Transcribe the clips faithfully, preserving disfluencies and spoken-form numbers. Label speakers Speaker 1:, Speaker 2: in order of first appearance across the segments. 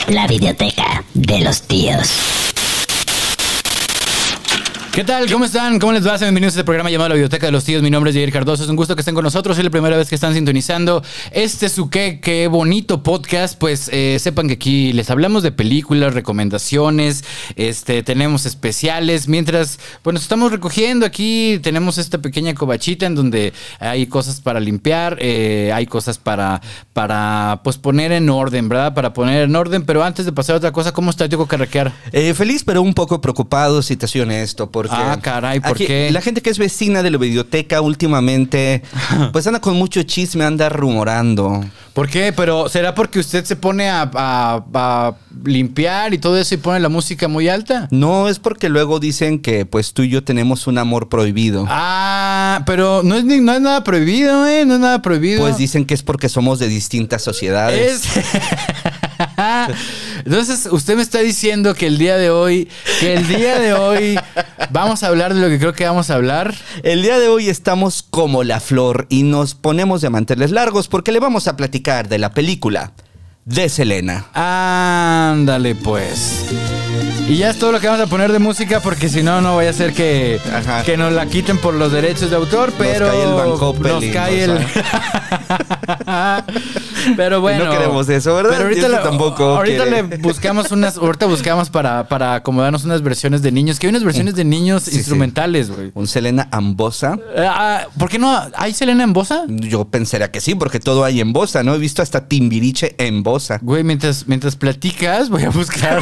Speaker 1: La videoteca de los tíos.
Speaker 2: ¿Qué tal? ¿Cómo están? ¿Cómo les va? Bienvenidos a este programa llamado La Biblioteca de los Tíos. Mi nombre es Jair Cardoso. Es un gusto que estén con nosotros. Es la primera vez que están sintonizando este su qué, qué bonito podcast. Pues eh, sepan que aquí les hablamos de películas, recomendaciones, este, tenemos especiales. Mientras, pues nos estamos recogiendo aquí, tenemos esta pequeña covachita en donde hay cosas para limpiar, eh, hay cosas para, para pues poner en orden, ¿verdad? Para poner en orden. Pero antes de pasar a otra cosa, ¿cómo estás, Diego Carraquear?
Speaker 3: Eh, feliz, pero un poco preocupado, si te soy honesto. Porque
Speaker 2: ah, caray, ¿por
Speaker 3: aquí,
Speaker 2: qué?
Speaker 3: La gente que es vecina de la biblioteca últimamente, pues anda con mucho chisme, anda rumorando.
Speaker 2: ¿Por qué? Pero ¿será porque usted se pone a, a, a limpiar y todo eso y pone la música muy alta?
Speaker 3: No, es porque luego dicen que pues tú y yo tenemos un amor prohibido.
Speaker 2: Ah, pero no es, ni, no es nada prohibido, ¿eh? No es nada prohibido.
Speaker 3: Pues dicen que es porque somos de distintas sociedades.
Speaker 2: Es... Entonces, usted me está diciendo que el día de hoy, que el día de hoy vamos a hablar de lo que creo que vamos a hablar.
Speaker 3: El día de hoy estamos como la flor y nos ponemos de manteles largos porque le vamos a platicar de la película de Selena.
Speaker 2: Ándale, pues. Y ya es todo lo que vamos a poner de música porque si no, no vaya a ser que, que nos la quiten por los derechos de autor, pero...
Speaker 3: Nos cae el Bancoppel.
Speaker 2: Nos cae el... Pero bueno...
Speaker 3: No queremos eso, ¿verdad?
Speaker 2: Pero ahorita,
Speaker 3: este
Speaker 2: la,
Speaker 3: tampoco
Speaker 2: ahorita
Speaker 3: quiere.
Speaker 2: le buscamos unas... Ahorita buscamos para, para acomodarnos unas versiones de niños, que hay unas versiones de niños sí, instrumentales, güey. Sí.
Speaker 3: Un Selena en bossa.
Speaker 2: Uh, ¿Por qué no? ¿Hay Selena en bossa?
Speaker 3: Yo pensaría que sí, porque todo hay en bossa, ¿no? He visto hasta Timbiriche en bossa.
Speaker 2: Güey, mientras, mientras platicas, voy a buscar...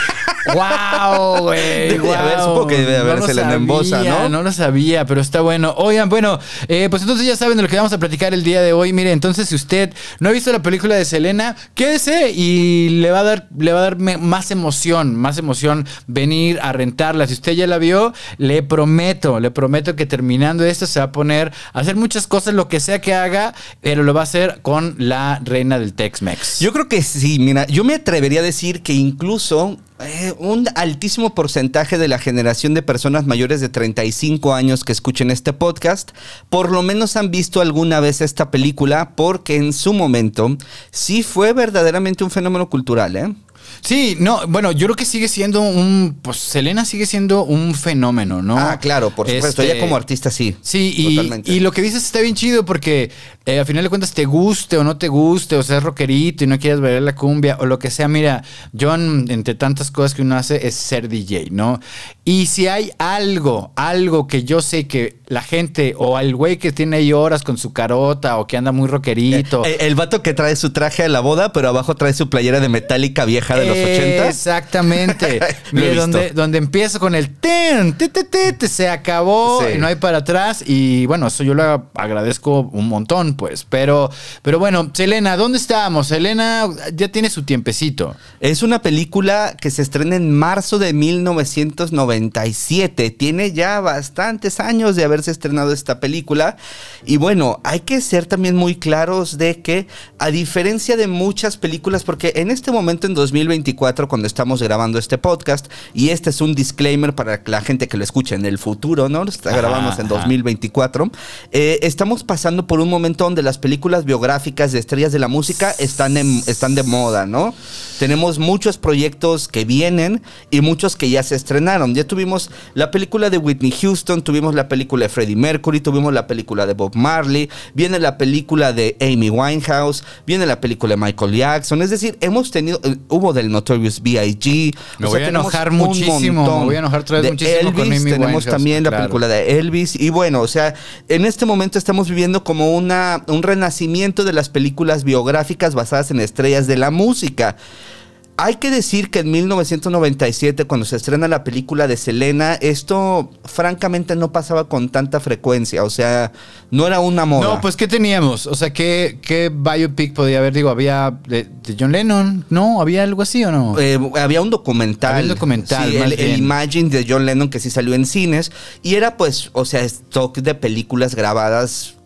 Speaker 2: ¡Wow, güey! Wow.
Speaker 3: A ver, supongo que debe haber no Selena en bossa, ¿no?
Speaker 2: No lo sabía, pero está bueno. Oigan, bueno, eh, pues entonces ya saben de lo que vamos a platicar el día de hoy. Mire, entonces si usted no ha visto la película de Selena, quédese y le va a dar, le va a dar más emoción, más emoción venir a rentarla. Si usted ya la vio, le prometo, le prometo que terminando esto se va a poner a hacer muchas cosas, lo que sea que haga, pero lo va a hacer con la reina del Tex-Mex.
Speaker 3: Yo creo que sí, mira, yo me atrevería a decir que incluso... Eh, un altísimo porcentaje de la generación de personas mayores de treinta y cinco años que escuchen este podcast, por lo menos han visto alguna vez esta película, porque en su momento sí fue verdaderamente un fenómeno cultural, ¿eh?
Speaker 2: Sí, no, bueno, yo creo que sigue siendo un, pues Selena sigue siendo un fenómeno, ¿no?
Speaker 3: Ah, claro, por supuesto, este, ella como artista sí.
Speaker 2: Sí, y, y lo que dices está bien chido porque eh, al final de cuentas te guste o no te guste, o seas rockerito y no quieras bailar la cumbia o lo que sea, mira, John, entre tantas cosas que uno hace es ser D J, ¿no? Y si hay algo, algo que yo sé que la gente o el güey que tiene ahí horas con su carota o que anda muy rockerito.
Speaker 3: El, el vato que trae su traje a la boda, pero abajo trae su playera de Metallica vieja de los ochenta.
Speaker 2: Exactamente. Mire, donde, donde empiezo con el ten, te, te, te, te, se acabó, sí. Y no hay para atrás. Y bueno, eso yo lo agradezco un montón, pues. Pero, pero bueno, Selena, ¿dónde estábamos? Selena ya tiene su tiempecito.
Speaker 3: Es una película que se estrena en marzo de mil novecientos noventa y siete. Tiene ya bastantes años de haberse estrenado esta película. Y bueno, hay que ser también muy claros de que, a diferencia de muchas películas, porque en este momento, en dos mil veinticuatro, cuando estamos grabando este podcast, y este es un disclaimer para la gente que lo escuche en el futuro, ¿no? Está grabamos en dos mil veinticuatro. Eh, estamos pasando por un momento donde las películas biográficas de estrellas de la música están, en, están de moda, ¿no? Tenemos muchos proyectos que vienen y muchos que ya se estrenaron. Ya tuvimos la película de Whitney Houston, tuvimos la película de Freddie Mercury, tuvimos la película de Bob Marley, viene la película de Amy Winehouse, viene la película de Michael Jackson. Es decir, hemos tenido, uh, hubo del Notorious B I G.
Speaker 2: Me voy a enojar muchísimo, me voy a enojar otra vez muchísimo
Speaker 3: Elvis,
Speaker 2: con Amy
Speaker 3: tenemos
Speaker 2: Winehouse,
Speaker 3: también la
Speaker 2: claro.
Speaker 3: película de Elvis. Y bueno, o sea, en este momento estamos viviendo como una, un renacimiento de las películas biográficas basadas en estrellas de la música. Hay que decir que en mil novecientos noventa y siete, cuando se estrena la película de Selena, esto francamente no pasaba con tanta frecuencia. O sea, no era una moda.
Speaker 2: No, pues ¿qué teníamos? O sea, ¿qué, qué biopic podía haber? Digo, ¿había de, de John Lennon? ¿No? ¿Había algo así o no?
Speaker 3: Eh, había un documental.
Speaker 2: Había un documental,
Speaker 3: sí,
Speaker 2: más
Speaker 3: el,
Speaker 2: bien.
Speaker 3: el Imagine de John Lennon, que sí salió en cines. Y era pues, o sea, stock de películas grabadas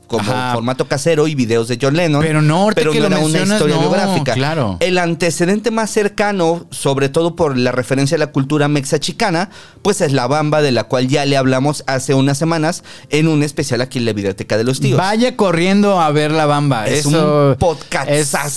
Speaker 3: como
Speaker 2: Ajá.
Speaker 3: formato casero y videos de John Lennon.
Speaker 2: Pero no, ahorita
Speaker 3: pero
Speaker 2: que
Speaker 3: no
Speaker 2: lo
Speaker 3: era una
Speaker 2: mencionas,
Speaker 3: historia
Speaker 2: no,
Speaker 3: biográfica.
Speaker 2: claro.
Speaker 3: El antecedente más cercano, sobre todo por la referencia a la cultura mexicana, pues es La Bamba, de la cual ya le hablamos hace unas semanas en un especial aquí en la Biblioteca de los Tíos.
Speaker 2: Vaya corriendo a ver La Bamba.
Speaker 3: Es
Speaker 2: eso,
Speaker 3: un podcast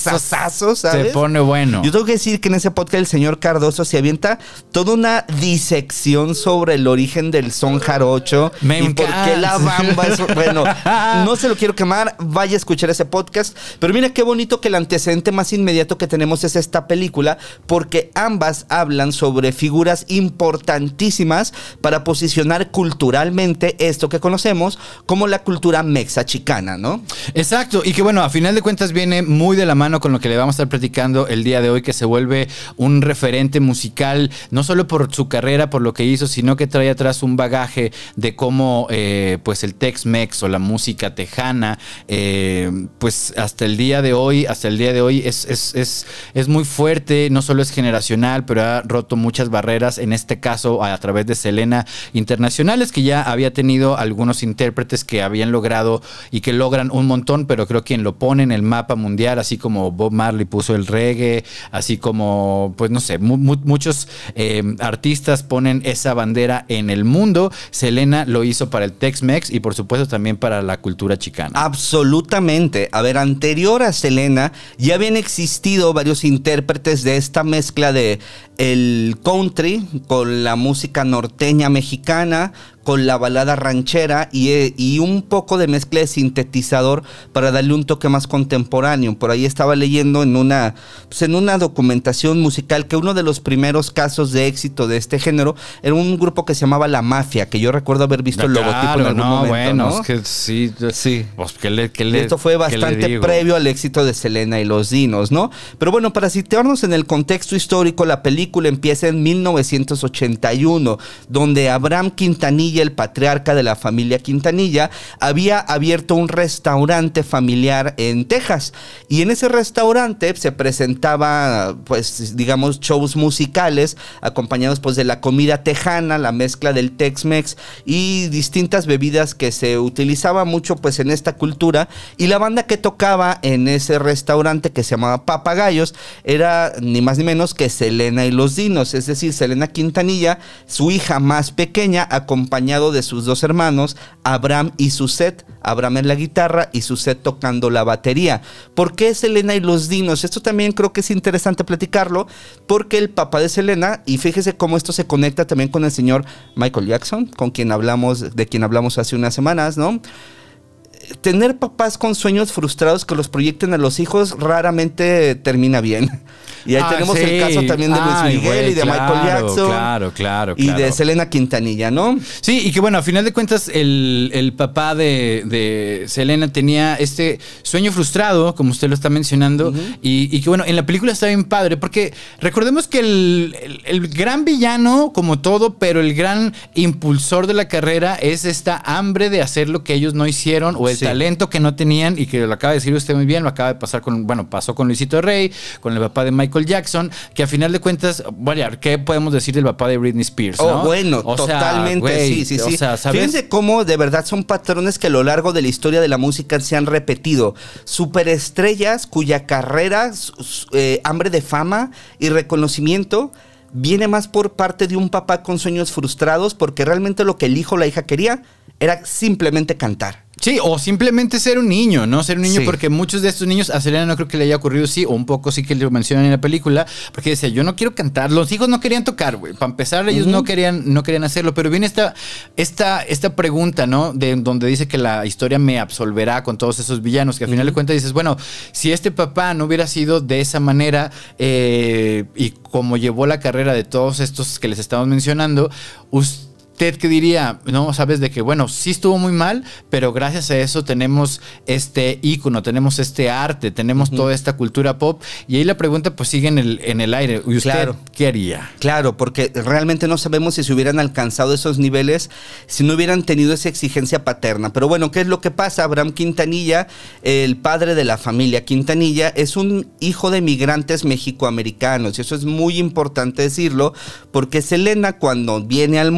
Speaker 2: eso
Speaker 3: ¿sabes?
Speaker 2: se pone bueno.
Speaker 3: Yo tengo que decir que en ese podcast el señor Cardoso se avienta toda una disección sobre el origen del son jarocho
Speaker 2: Me
Speaker 3: y por qué La Bamba es... Bueno, no se lo quiero quemar, vaya a escuchar ese podcast. Pero mira qué bonito que el antecedente más inmediato que tenemos es esta película, porque ambas hablan sobre figuras importantísimas para posicionar culturalmente esto que conocemos como la cultura mexicana, ¿no?
Speaker 2: Exacto, y que bueno, a final de cuentas viene muy de la mano con lo que le vamos a estar platicando el día de hoy, que se vuelve un referente musical, no solo por su carrera, por lo que hizo, sino que trae atrás un bagaje de cómo eh, pues el Tex-Mex o la música tejana, eh, pues hasta el día de hoy, hasta el día de hoy es, es, es, es muy fuerte, no solo es generacional, pero ha roto muchas barreras, en este caso a, a través de Selena Internacionales, que ya había tenido algunos intérpretes que habían logrado y que logran un montón, pero creo que quien lo pone en el mapa mundial, así como Bob Marley puso el reggae, así como, pues no sé, mu mu muchos eh, artistas ponen esa bandera en el mundo. Selena lo hizo para el Tex-Mex y por supuesto también para la cultura chicana.
Speaker 3: Absolutamente. A ver, anterior a Selena ya habían existido varios intérpretes de esta mezcla de el country con la música norteña mexicana, con la balada ranchera y, y un poco de mezcla de sintetizador para darle un toque más contemporáneo. Por ahí estaba leyendo en una, pues en una documentación musical que uno de los primeros casos de éxito de este género era un grupo que se llamaba La Mafia, que yo recuerdo haber visto el
Speaker 2: Claro,
Speaker 3: logotipo en algún
Speaker 2: no,
Speaker 3: momento.
Speaker 2: bueno,
Speaker 3: ¿no?
Speaker 2: es que sí,
Speaker 3: Sí.
Speaker 2: Pues, ¿qué le, qué le,
Speaker 3: Esto fue bastante previo al éxito de Selena y los Dinos, ¿no? Pero bueno, para situarnos en el contexto histórico, la película empieza en mil novecientos ochenta y uno, donde Abraham Quintanilla, el patriarca de la familia Quintanilla, había abierto un restaurante familiar en Texas. Y en ese restaurante se presentaba, pues, digamos, shows musicales acompañados, pues, de la comida tejana, la mezcla del Tex-Mex y distintas bebidas que se utilizaba mucho, pues, en esta cultura. Y la banda que tocaba en ese restaurante, que se llamaba Papagayos, era ni más ni menos que Selena y los Dinos, es decir, Selena Quintanilla, su hija más pequeña, acompañado de sus dos hermanos, Abraham y Suzette. Abraham en la guitarra y Suzette tocando la batería. ¿Por qué Selena y los Dinos? Esto también creo que es interesante platicarlo, porque el papá de Selena, y fíjese cómo esto se conecta también con el señor Michael Jackson, con quien hablamos, de quien hablamos hace unas semanas, ¿no? Tener papás con sueños frustrados que los proyecten a los hijos raramente termina bien. Y ahí ah, tenemos sí. el caso también de Luis Ay, Miguel güey, y de claro, Michael Jackson.
Speaker 2: Claro, claro,
Speaker 3: y
Speaker 2: claro.
Speaker 3: de Selena Quintanilla, ¿no?
Speaker 2: Sí, y que bueno, a final de cuentas, el, el papá de, de Selena tenía este sueño frustrado, como usted lo está mencionando, uh-huh. y, y que bueno, en la película está bien padre, porque recordemos que el, el, el gran villano, como todo, pero el gran impulsor de la carrera es esta hambre de hacer lo que ellos no hicieron, o el sí. talento que no tenían, y que lo acaba de decir usted muy bien, lo acaba de pasar con, bueno, pasó con Luisito Rey, con el papá de Michael Jackson, que a final de cuentas, bueno, ¿qué podemos decir del papá de Britney Spears? ¿no?
Speaker 3: Oh, bueno, o totalmente, sea, güey, sí, sí, sí. O sea, ¿sabes? Fíjense cómo de verdad son patrones que a lo largo de la historia de la música se han repetido. Superestrellas cuya carrera, eh, hambre de fama y reconocimiento viene más por parte de un papá con sueños frustrados, porque realmente lo que el hijo o la hija quería era simplemente cantar.
Speaker 2: Sí, o simplemente ser un niño, ¿no? Ser un niño, sí. porque muchos de estos niños, a Selena no creo que le haya ocurrido, sí, o un poco sí que lo mencionan en la película, porque decía, yo no quiero cantar, los hijos no querían tocar, güey, para empezar ellos uh-huh. no querían no querían hacerlo, pero viene esta, esta, esta pregunta, ¿no? De donde dice que la historia me absolverá con todos esos villanos, que al uh-huh. final de cuentas dices, bueno, si este papá no hubiera sido de esa manera, eh, y como llevó la carrera de todos estos que les estamos mencionando, usted ¿Usted qué diría? No, sabes de que, bueno, sí estuvo muy mal, pero gracias a eso tenemos este ícono, tenemos este arte, tenemos uh-huh. toda esta cultura pop. Y ahí la pregunta pues sigue en el, en el aire. ¿Y usted
Speaker 3: claro.
Speaker 2: qué haría?
Speaker 3: Claro, porque realmente no sabemos si se hubieran alcanzado esos niveles si no hubieran tenido esa exigencia paterna. Pero bueno, ¿qué es lo que pasa? Abraham Quintanilla, el padre de la familia Quintanilla, es un hijo de migrantes mexicoamericanos. Y eso es muy importante decirlo, porque Selena, cuando viene al mundo,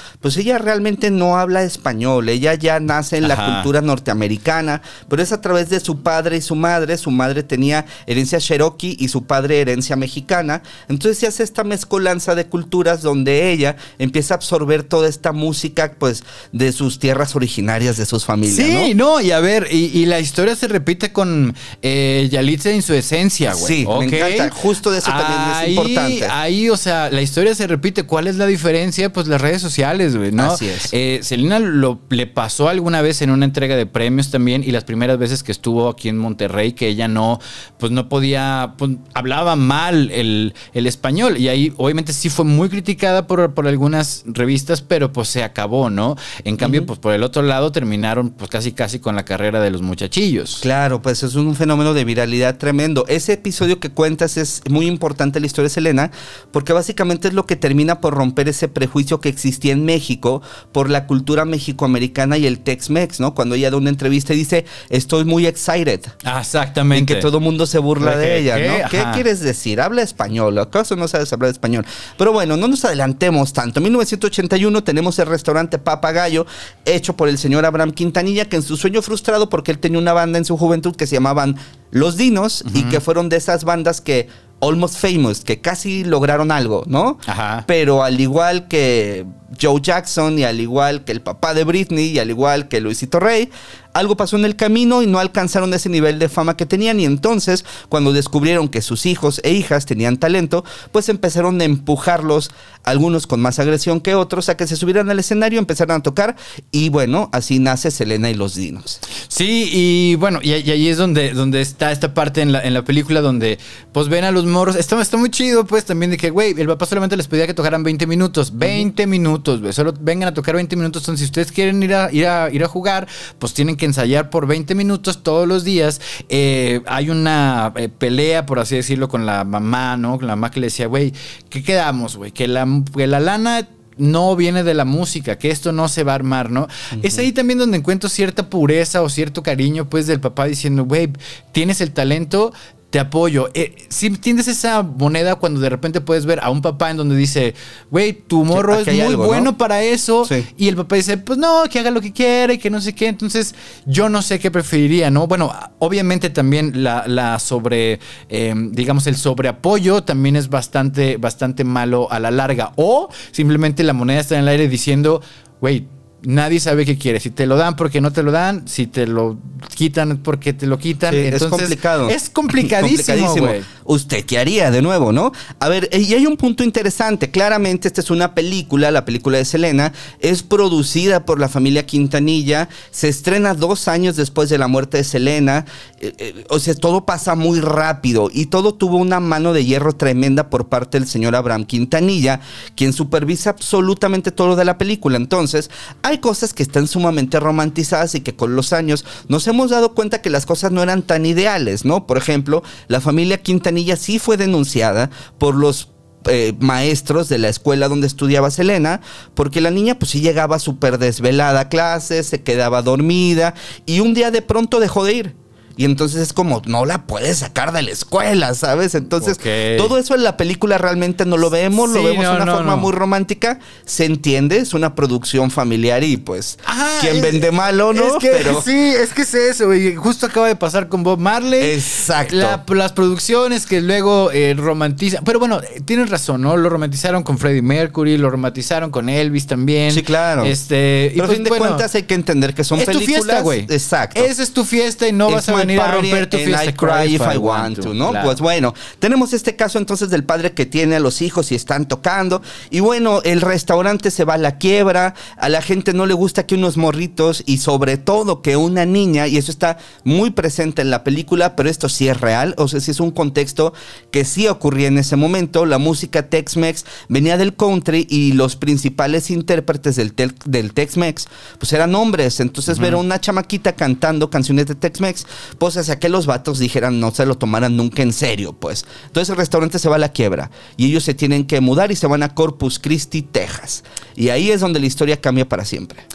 Speaker 3: pues ella realmente no habla español, ella ya nace en
Speaker 2: Ajá.
Speaker 3: la cultura norteamericana, pero es a través de su padre y su madre. Su madre tenía herencia cherokee y su padre herencia mexicana. Entonces se hace esta mezcolanza de culturas donde ella empieza a absorber toda esta música, pues, de sus tierras originarias, de sus familias,
Speaker 2: Sí,
Speaker 3: ¿no?
Speaker 2: no, y a ver, y, y la historia se repite con eh, Yalitza en su esencia, güey.
Speaker 3: Sí,
Speaker 2: Ok.
Speaker 3: me encanta. Justo de eso también es
Speaker 2: Ahí-
Speaker 3: importante.
Speaker 2: Ahí, o sea, la historia se repite. ¿Cuál es la diferencia? Pues las redes sociales, güey, ¿no?
Speaker 3: Así es.
Speaker 2: Eh, Selena lo, le pasó alguna vez en una entrega de premios también, y las primeras veces que estuvo aquí en Monterrey, que ella no, pues no podía, pues hablaba mal el, el español. Y ahí, obviamente, sí fue muy criticada por, por algunas revistas, pero pues se acabó, ¿no? En cambio, uh-huh. pues por el otro lado terminaron pues casi casi con la carrera de los muchachillos.
Speaker 3: Claro, pues es un fenómeno de viralidad tremendo. Ese episodio que cuentas es muy importante en la historia de Selena, porque básicamente es lo que termina por romper ese prejuicio que existía en México por la cultura mexicoamericana y el Tex-Mex, ¿no? Cuando ella da una entrevista y dice, estoy muy excited.
Speaker 2: Ah, exactamente.
Speaker 3: Y que todo el mundo se burla de ella,
Speaker 2: ¿Qué?
Speaker 3: ¿no? ¿Qué
Speaker 2: Ajá.
Speaker 3: quieres decir? Habla español. ¿Acaso no sabes hablar español? Pero bueno, no nos adelantemos tanto. En mil novecientos ochenta y uno tenemos el restaurante Papagayo, hecho por el señor Abraham Quintanilla, que en su sueño frustrado, porque él tenía una banda en su juventud que se llamaban Los Dinos, uh-huh. y que fueron de esas bandas que almost famous, que casi lograron algo, ¿no?
Speaker 2: Ajá.
Speaker 3: Pero al igual que Joe Jackson, y al igual que el papá de Britney, y al igual que Luisito Rey, algo pasó en el camino y no alcanzaron ese nivel de fama que tenían. Y entonces, cuando descubrieron que sus hijos e hijas tenían talento, pues empezaron a empujarlos, algunos con más agresión que otros, a que se subieran al escenario, empezaran a tocar. Y bueno, así nace Selena y los Dinos.
Speaker 2: Sí, y bueno, y, y ahí es donde, donde está esta parte en la, en la película donde pues ven a los morros. Está, está muy chido, pues, también de que, güey, el papá solamente les pedía que tocaran veinte minutos. veinte uh-huh. minutos, güey. Solo vengan a tocar veinte minutos. Entonces, si ustedes quieren ir a, ir a, ir a jugar, pues tienen que ensayar por veinte minutos todos los días. Eh, hay una eh, pelea, por así decirlo, con la mamá, ¿no? Con la mamá que le decía, güey, ¿qué quedamos, güey? Que la, que la lana no viene de la música, que esto no se va a armar, ¿no? Uh-huh. Es ahí también donde encuentro cierta pureza o cierto cariño, pues, del papá diciendo, güey, tienes el talento, te apoyo. Eh, si tienes esa moneda cuando de repente puedes ver a un papá en donde dice, güey, tu morro es muy algo, bueno, ¿no? para eso. Sí. Y el papá dice, pues no, que haga lo que quiera y que no sé qué. Entonces, yo no sé qué preferiría, ¿no? Bueno, obviamente también la, la sobre, eh, digamos, el sobreapoyo también es bastante, bastante malo a la larga. O simplemente la moneda está en el aire diciendo, güey, nadie sabe qué quiere. Si te lo dan porque no te lo dan, si te lo quitan porque te lo quitan.
Speaker 3: Sí,
Speaker 2: entonces,
Speaker 3: es complicado.
Speaker 2: Es complicadísimo, güey.
Speaker 3: ¿Usted qué haría de nuevo, no? A ver, y hay un punto interesante. Claramente esta es una película, la película de Selena, es producida por la familia Quintanilla, se estrena dos años después de la muerte de Selena. Eh, eh, o sea, todo pasa muy rápido y todo tuvo una mano de hierro tremenda por parte del señor Abraham Quintanilla, quien supervisa absolutamente todo lo de la película. Entonces, hay cosas que están sumamente romantizadas y que con los años nos hemos dado cuenta que las cosas no eran tan ideales, ¿no? Por ejemplo, la familia Quintanilla sí fue denunciada por los eh, maestros de la escuela donde estudiaba Selena, porque la niña pues sí llegaba súper desvelada a clases, se quedaba dormida y un día de pronto dejó de ir. Y entonces es como, no la puedes sacar de la escuela, ¿sabes? Entonces, okay. todo eso en la película realmente no lo vemos, sí, lo vemos de no, una no, forma no. muy romántica. Se entiende, es una producción familiar y pues, ah, quien es, vende malo, ¿no?
Speaker 2: Es que, Pero, sí, es que es eso, y justo acaba de pasar con Bob Marley.
Speaker 3: Exacto.
Speaker 2: La, las producciones que luego eh, romantizan. Pero bueno, tienes razón, ¿no? Lo romantizaron con Freddie Mercury, lo romantizaron con Elvis también.
Speaker 3: Sí, claro.
Speaker 2: Este,
Speaker 3: Pero
Speaker 2: y
Speaker 3: a
Speaker 2: pues,
Speaker 3: fin de
Speaker 2: bueno,
Speaker 3: cuentas hay que entender que son
Speaker 2: es
Speaker 3: películas.
Speaker 2: Tu fiesta, güey.
Speaker 3: Exacto.
Speaker 2: Esa es tu fiesta y no
Speaker 3: es
Speaker 2: vas a venir a romper tu fiesta.
Speaker 3: I cry if I want to, ¿no? Claro. Pues bueno, tenemos este caso entonces del padre que tiene a los hijos y están tocando. Y bueno, el restaurante se va a la quiebra. A la gente no le gusta que unos morritos y sobre todo que una niña, y eso está muy presente en la película, pero esto sí es real. O sea, sí es un contexto que sí ocurría en ese momento. La música Tex-Mex venía del country y los principales intérpretes del, te- del Tex-Mex pues eran hombres. Entonces, uh-huh. ver a una chamaquita cantando canciones de Tex-Mex, pues hacia que los vatos dijeran no se lo tomaran nunca en serio, pues. Entonces el restaurante se va a la quiebra y ellos se tienen que mudar y se van a Corpus Christi, Texas. Y ahí es donde la historia cambia para siempre.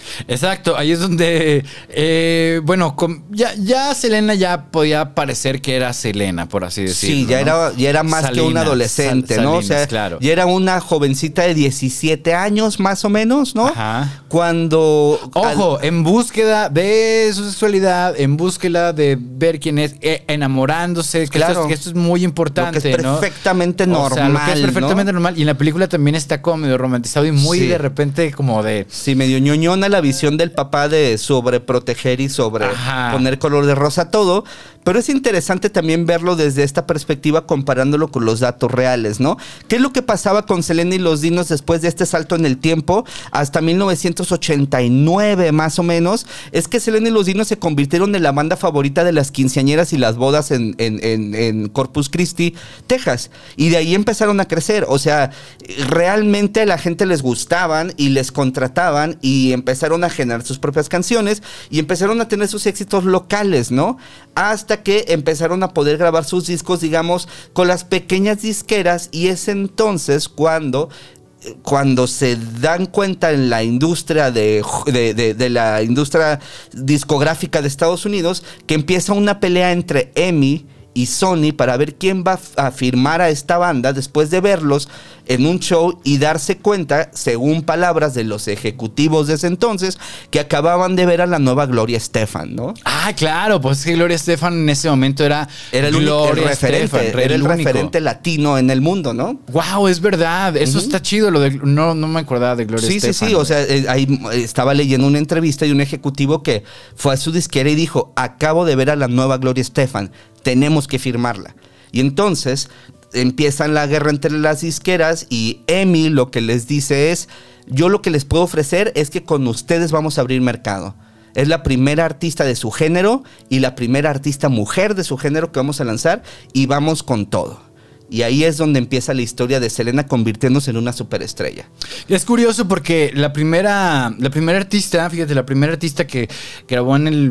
Speaker 2: Exacto, ahí es donde, eh, bueno, com- ya, ya Selena ya podía parecer que era Selena, por así decirlo.
Speaker 3: Sí, ya,
Speaker 2: ¿no?
Speaker 3: era, ya era más
Speaker 2: Salinas,
Speaker 3: que una adolescente,
Speaker 2: Sal-
Speaker 3: ¿no?
Speaker 2: Salinas,
Speaker 3: O sea,
Speaker 2: claro.
Speaker 3: ya era una jovencita de diecisiete años más o menos, ¿no?
Speaker 2: Ajá.
Speaker 3: Cuando...
Speaker 2: Ojo, en búsqueda de su sexualidad, en búsqueda de ver quién es, eh, enamorándose, que,
Speaker 3: Claro.
Speaker 2: esto, es, que esto es muy importante,
Speaker 3: Lo que es
Speaker 2: ¿no?
Speaker 3: perfectamente
Speaker 2: O sea,
Speaker 3: normal,
Speaker 2: lo que es perfectamente
Speaker 3: ¿no?
Speaker 2: normal. Y en la película también está como medio romantizado y muy
Speaker 3: Sí.
Speaker 2: de repente como de...
Speaker 3: Sí, medio ñoñona la visión del papá de sobreproteger y sobre
Speaker 2: Ajá.
Speaker 3: poner color de rosa a todo. Pero es interesante también verlo desde esta perspectiva comparándolo con los datos reales, ¿no? ¿Qué es lo que pasaba con Selena y los Dinos después de este salto en el tiempo? Hasta mil novecientos ochenta y nueve más o menos. Es que Selena y los Dinos se convirtieron en la banda favorita de las quinceañeras y las bodas en, en, en, en Corpus Christi, Texas. Y de ahí empezaron a crecer. O sea, realmente a la gente les gustaban y les contrataban y empezaron a generar sus propias canciones y empezaron a tener sus éxitos locales, ¿no? Hasta que empezaron a poder grabar sus discos, digamos, con las pequeñas disqueras, y es entonces cuando cuando se dan cuenta en la industria de, de, de, de la industria discográfica de Estados Unidos que empieza una pelea entre EMI y Sony para ver quién va a firmar a esta banda después de verlos en un show y darse cuenta, según palabras de los ejecutivos de ese entonces, que acababan de ver a la nueva Gloria Estefan, ¿no?
Speaker 2: Ah, claro, pues es que Gloria Estefan en ese momento era,
Speaker 3: Era el, único, el
Speaker 2: Gloria
Speaker 3: referente,
Speaker 2: Estefan,
Speaker 3: era el
Speaker 2: único.
Speaker 3: referente latino en el mundo, ¿no?
Speaker 2: Wow, es verdad. Eso uh-huh. está chido. Lo de, no, no me acordaba de Gloria
Speaker 3: sí,
Speaker 2: Estefan.
Speaker 3: Sí, sí, sí. O sea, eh, ahí estaba leyendo una entrevista de un ejecutivo que fue a su disquera y dijo: acabo de ver a la nueva Gloria Estefan, tenemos que firmarla. Y entonces empiezan la guerra entre las disqueras y EMI lo que les dice es: yo lo que les puedo ofrecer es que con ustedes vamos a abrir mercado. Es la primera artista de su género y la primera artista mujer de su género que vamos a lanzar, y vamos con todo. Y ahí es donde empieza la historia de Selena convirtiéndose en una superestrella.
Speaker 2: Es curioso porque la primera, la primera artista, fíjate, la primera artista que grabó en el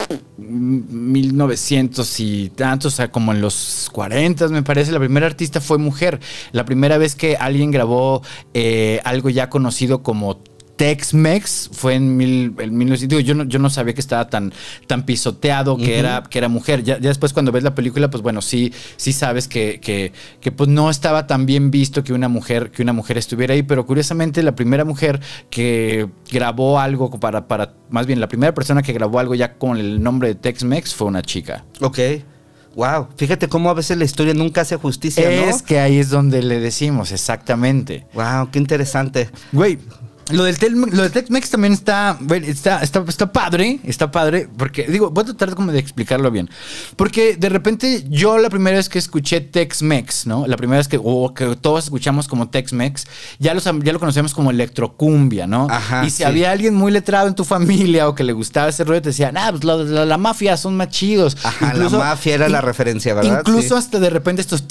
Speaker 2: mil novecientos y tantos, o sea, como en los cuarenta, me parece, la primera artista fue mujer. La primera vez que alguien grabó eh, algo ya conocido como Tex-Mex fue en, mil, en mil novecientos. Digo, yo no, yo no sabía que estaba tan, tan pisoteado que, uh-huh. era, que era mujer. Ya, ya después, cuando ves la película, pues bueno, sí, sí sabes que, que, que pues no estaba tan bien visto que una mujer, que una mujer estuviera ahí. Pero curiosamente, la primera mujer que grabó algo para, para, más bien, la primera persona que grabó algo ya con el nombre de Tex-Mex fue una chica.
Speaker 3: Ok. Wow, fíjate cómo a veces la historia nunca hace justicia, ¿no?
Speaker 2: Es que ahí es donde le decimos, exactamente.
Speaker 3: Wow, qué interesante.
Speaker 2: Güey. Lo del, tel, lo del Tex-Mex también está, está, está, está padre, está padre, porque, digo, voy a tratar como de explicarlo bien. Porque de repente yo la primera vez que escuché Tex-Mex, ¿no? La primera vez que, o que todos escuchamos como Tex-Mex, ya, los, ya lo conocemos como electrocumbia, ¿no?
Speaker 3: Ajá,
Speaker 2: y si
Speaker 3: sí.
Speaker 2: había alguien muy letrado en tu familia o que le gustaba ese rollo, te decían, ah, pues la, la, la mafia son más chidos.
Speaker 3: Ajá,
Speaker 2: incluso,
Speaker 3: la mafia era
Speaker 2: in,
Speaker 3: la referencia, ¿verdad?
Speaker 2: Incluso
Speaker 3: sí.
Speaker 2: hasta de repente estos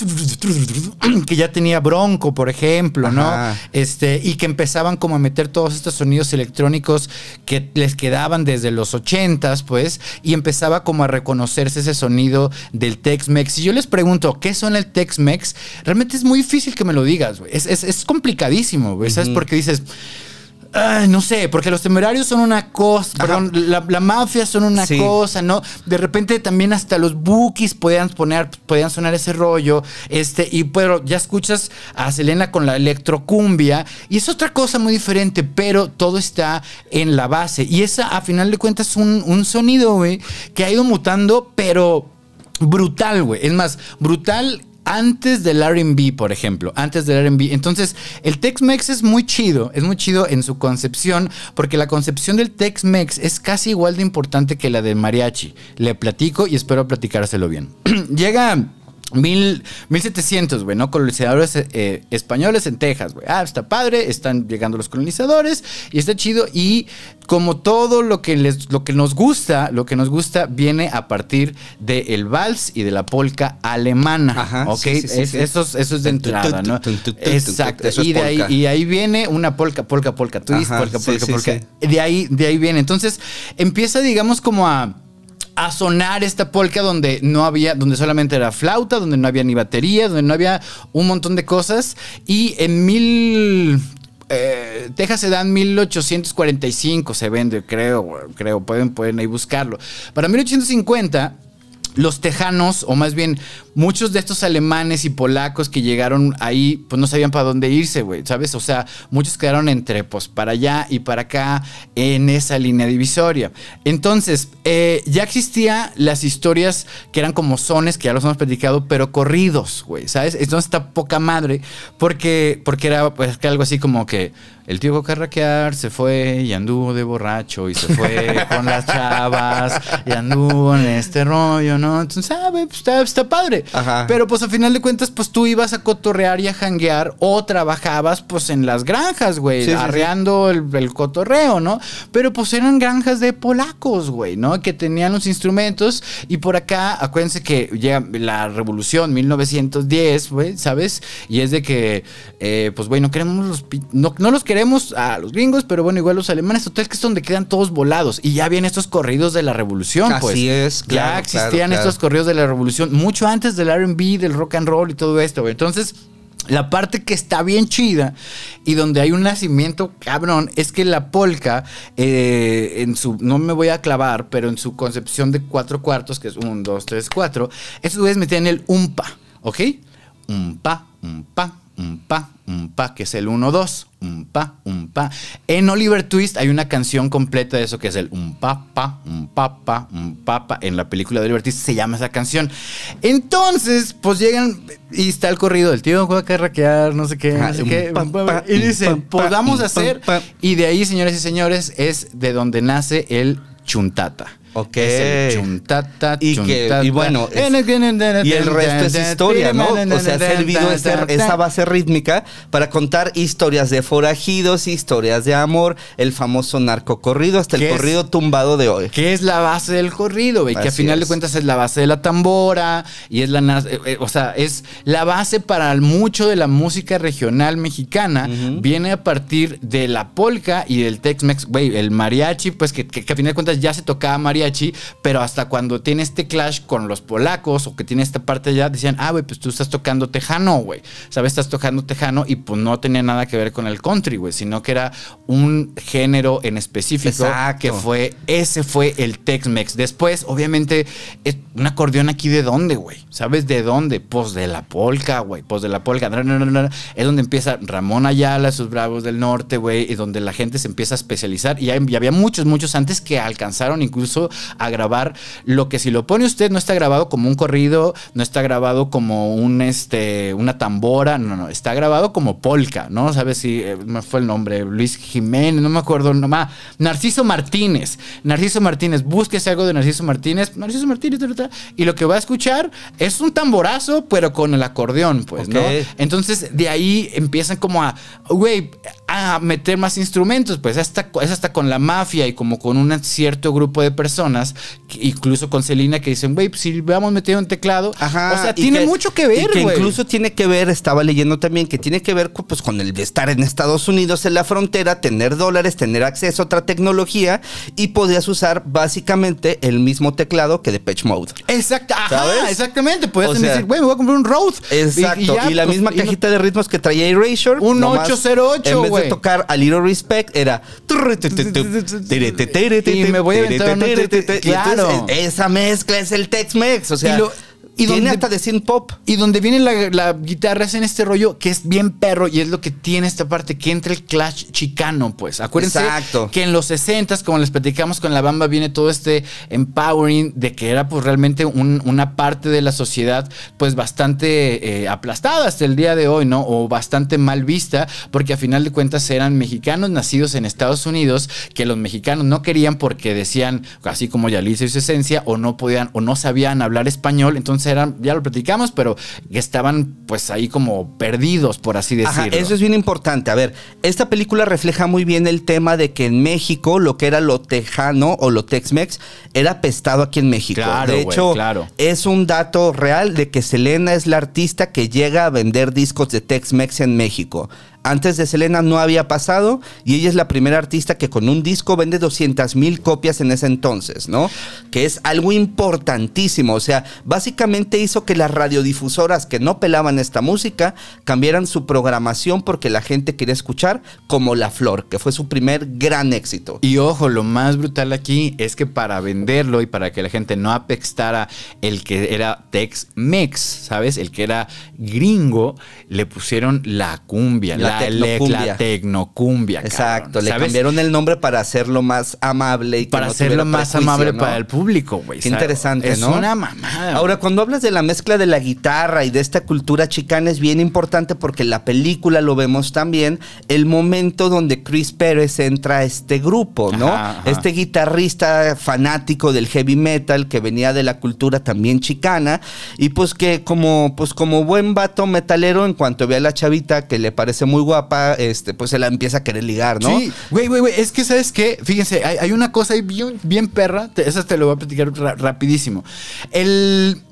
Speaker 2: que ya tenía Bronco, por ejemplo,
Speaker 3: Ajá.
Speaker 2: ¿no? Este, y que empezaban como a meter todos estos sonidos electrónicos que les quedaban desde los ochentas, pues, y empezaba como a reconocerse ese sonido del Tex-Mex. Si yo les pregunto, ¿qué son el Tex-Mex? Realmente es muy difícil que me lo digas, güey. Es, es, es complicadísimo, güey. ¿Sabes? Uh-huh. Porque dices... Ay, no sé, porque los Temerarios son una cosa, Ajá. perdón, la, la mafia son una sí. cosa, ¿no? De repente también hasta los Bookies podían poner, podían sonar ese rollo, este, y pero ya escuchas a Selena con la electrocumbia, y es otra cosa muy diferente, pero todo está en la base, y esa, a final de cuentas, es un, un sonido, güey, que ha ido mutando, pero brutal, güey. Es más, brutal antes del R and B, por ejemplo, antes del R and B. Entonces, el Tex-Mex es muy chido, es muy chido en su concepción, porque la concepción del Tex-Mex es casi igual de importante que la del mariachi. Le platico y espero platicárselo bien. Llega... Mil, mil setecientos, güey, ¿no? Colonizadores eh, españoles en Texas, güey. Ah, está padre, están llegando los colonizadores y está chido. Y como todo lo que les, lo que nos gusta, lo que nos gusta viene a partir del vals y de la polka alemana.
Speaker 3: Ajá,
Speaker 2: ¿ok?
Speaker 3: sí, sí, sí,
Speaker 2: es,
Speaker 3: sí.
Speaker 2: Eso, eso es de entrada, ¿no? Exacto.
Speaker 3: Eso es
Speaker 2: y, de
Speaker 3: polka.
Speaker 2: ahí, y ahí viene una polka, polka, polka twist,
Speaker 3: Ajá,
Speaker 2: polka,
Speaker 3: sí,
Speaker 2: polka,
Speaker 3: sí,
Speaker 2: polka.
Speaker 3: sí.
Speaker 2: De ahí, de ahí viene. Entonces, empieza, digamos, como a... a sonar esta polka donde no había, donde solamente era flauta, donde no había ni batería, donde no había un montón de cosas. Y en mil... eh, Texas se da en mil ochocientos cuarenta y cinco, se vende, creo, creo, pueden, pueden ahí buscarlo. Para mil ochocientos cincuenta, los tejanos, o más bien muchos de estos alemanes y polacos que llegaron ahí, pues no sabían para dónde irse, güey, ¿sabes? O sea, muchos quedaron entre, pues, para allá y para acá en esa línea divisoria. Entonces, eh, ya existían las historias que eran como sones, que ya los hemos platicado, pero corridos, güey, ¿sabes? Entonces está poca madre, porque, porque era pues, algo así como que el tío Carraquear se fue y anduvo de borracho y se fue con las chavas y anduvo en este rollo, ¿no? Entonces, ah, güey, pues está, está padre.
Speaker 3: Ajá.
Speaker 2: Pero pues al final de cuentas, pues tú ibas a cotorrear y a janguear o trabajabas pues en las granjas, güey,
Speaker 3: sí, sí,
Speaker 2: arreando
Speaker 3: sí.
Speaker 2: El, el cotorreo, ¿no? Pero pues eran granjas de polacos, güey, ¿no? Que tenían los instrumentos y por acá, acuérdense que llega la revolución mil novecientos diez, güey, ¿sabes? Y es de que, eh, pues, güey, no queremos los... No, no los queremos a los gringos, pero bueno, igual los alemanes, total, que es donde quedan todos volados. Y ya vienen estos corridos de la revolución, pues.
Speaker 3: Así es, claro.
Speaker 2: Ya existían
Speaker 3: claro, claro.
Speaker 2: estos corridos de la revolución mucho antes del R and B, del rock and roll y todo esto, güey. Entonces, la parte que está bien chida y donde hay un nacimiento cabrón es que la polka, eh, en su, no me voy a clavar, pero en su concepción de cuatro cuartos, que es un, dos, tres, cuatro, esos güeyes metían el umpa, ¿ok? Umpa, umpa, umpa, umpa, que es el uno dos, umpa, umpa. En Oliver Twist hay una canción completa de eso que es el umpa, pa, umpa, pa, umpa, pa. En la película de Oliver Twist se llama esa canción. Entonces, pues llegan y está el corrido del tío juega a carraquear, no sé qué, no sé qué. Y dicen, podamos hacer. Y de ahí, señores y señores, es de donde nace el chuntata.
Speaker 3: Ok.
Speaker 2: Es el chuntata,
Speaker 3: y,
Speaker 2: chuntata.
Speaker 3: que, y bueno, es, y el resto es historia, ¿no? O sea, ha servido ese, esa base rítmica para contar historias de forajidos, historias de amor, el famoso narcocorrido, hasta el corrido tumbado de hoy.
Speaker 2: Que es la base del corrido, güey, que a final de cuentas es la base de la tambora y es la, eh, o sea, es la base para mucho de la música regional mexicana. Uh-huh. Viene a partir de la polka y del Tex-Mex, güey, el mariachi, pues que, que, que a final de cuentas ya se tocaba mariachi. Pero hasta cuando tiene este clash con los polacos o que tiene esta parte allá, decían, ah, güey, pues tú estás tocando tejano, güey. ¿Sabes? Estás tocando tejano y pues no tenía nada que ver con el country, güey, sino que era un género en específico. Exacto. Que fue, ese fue el Tex-Mex. Después, obviamente, es un acordeón aquí de dónde, güey. ¿Sabes de dónde? Pues de la polka, güey. Pues de la polka. Es donde empieza Ramón Ayala, sus Bravos del Norte, güey, y donde la gente se empieza a especializar. Y había muchos, muchos antes que alcanzaron incluso a grabar lo que si lo pone usted no está grabado como un corrido, no está grabado como un este una tambora, no, no, está grabado como polka, ¿no? ¿Sabes si eh, me fue el nombre? Luis Jiménez, no me acuerdo nomás. Narciso Martínez. Narciso Martínez, búsquese algo de Narciso Martínez. Narciso Martínez, y lo que va a escuchar es un tamborazo, pero con el acordeón, pues, okay. ¿no? Entonces, de ahí empiezan como a, güey, a meter más instrumentos, pues hasta, es hasta con la mafia y como con un cierto grupo de personas, incluso con Selena, que dicen, güey, pues si vamos metido un teclado,
Speaker 3: ajá,
Speaker 2: o sea, tiene que, mucho que ver,
Speaker 3: güey.
Speaker 2: Que
Speaker 3: incluso tiene que ver, estaba leyendo también, que tiene que ver pues con el de estar en Estados Unidos en la frontera, tener dólares, tener acceso a otra tecnología y podías usar básicamente el mismo teclado que Depeche Mode.
Speaker 2: Exacto, ajá, exactamente. Podías
Speaker 3: o sea,
Speaker 2: decir, güey, me voy a comprar un Rode.
Speaker 3: Exacto, y, y, ya, y la pues, misma y cajita no, de ritmos que traía Erasure.
Speaker 2: Un ocho cero ocho,
Speaker 3: güey. En vez
Speaker 2: wey.
Speaker 3: de tocar A Little Respect, era...
Speaker 2: Y me voy a aventar un...
Speaker 3: Claro. Esa mezcla es el Tex-Mex, o sea... Y tiene donde, hasta de synth pop.
Speaker 2: Y donde viene la, la guitarra es en este rollo que es bien perro y es lo que tiene esta parte que entra el clash chicano, pues. Acuérdense Exacto. que en los sesentas, como les platicamos con la Bamba, viene todo este empowering de que era pues realmente un, una parte de la sociedad pues bastante eh, aplastada hasta el día de hoy, ¿no? O bastante mal vista, porque a final de cuentas eran mexicanos nacidos en Estados Unidos que los mexicanos no querían porque decían, así como Yalitza y su esencia, o no podían o no sabían hablar español, entonces eran, ya lo platicamos, pero estaban pues ahí como perdidos, por así decirlo.
Speaker 3: Ajá, eso es bien importante. A ver, esta película refleja muy bien el tema de que en México lo que era lo tejano o lo Tex-Mex era pestado aquí en México.
Speaker 2: Claro,
Speaker 3: de hecho,
Speaker 2: wey, claro.
Speaker 3: es un dato real de que Selena es la artista que llega a vender discos de Tex-Mex en México. Antes de Selena no había pasado y ella es la primera artista que con un disco vende doscientas mil copias en ese entonces, ¿no? Que es algo importantísimo. O sea, básicamente hizo que las radiodifusoras que no pelaban esta música cambiaran su programación porque la gente quería escuchar Como la Flor, que fue su primer gran éxito.
Speaker 2: Y ojo, lo más brutal aquí es que para venderlo y para que la gente no apextara el que era Tex-Mex, ¿sabes? El que era gringo, le pusieron la cumbia,
Speaker 3: La
Speaker 2: la,
Speaker 3: tecnocumbia.
Speaker 2: la tecnocumbia.
Speaker 3: Exacto,
Speaker 2: cabrón,
Speaker 3: le
Speaker 2: ¿sabes?
Speaker 3: cambiaron el nombre para hacerlo más amable y que
Speaker 2: Para
Speaker 3: no
Speaker 2: hacerlo
Speaker 3: tuviera
Speaker 2: más
Speaker 3: prejuicio,
Speaker 2: amable
Speaker 3: ¿no?
Speaker 2: para el público, güey.
Speaker 3: Qué
Speaker 2: ¿sabes?
Speaker 3: interesante,
Speaker 2: es
Speaker 3: ¿no?
Speaker 2: Es una mamada.
Speaker 3: Ahora, cuando hablas de la mezcla de la guitarra y de esta cultura chicana es bien importante porque en la película lo vemos también, el momento donde Chris Pérez entra a este grupo, ¿no?
Speaker 2: Ajá, ajá.
Speaker 3: Este guitarrista fanático del heavy metal que venía de la cultura también chicana y pues que como, pues como buen vato metalero, en cuanto ve a la chavita que le parece muy guapa, este, pues se la empieza a querer ligar, ¿no?
Speaker 2: Sí, güey, güey, güey, es que ¿sabes qué? Fíjense, hay, hay una cosa ahí bien, bien perra, te, esa te lo voy a platicar ra- rapidísimo. El...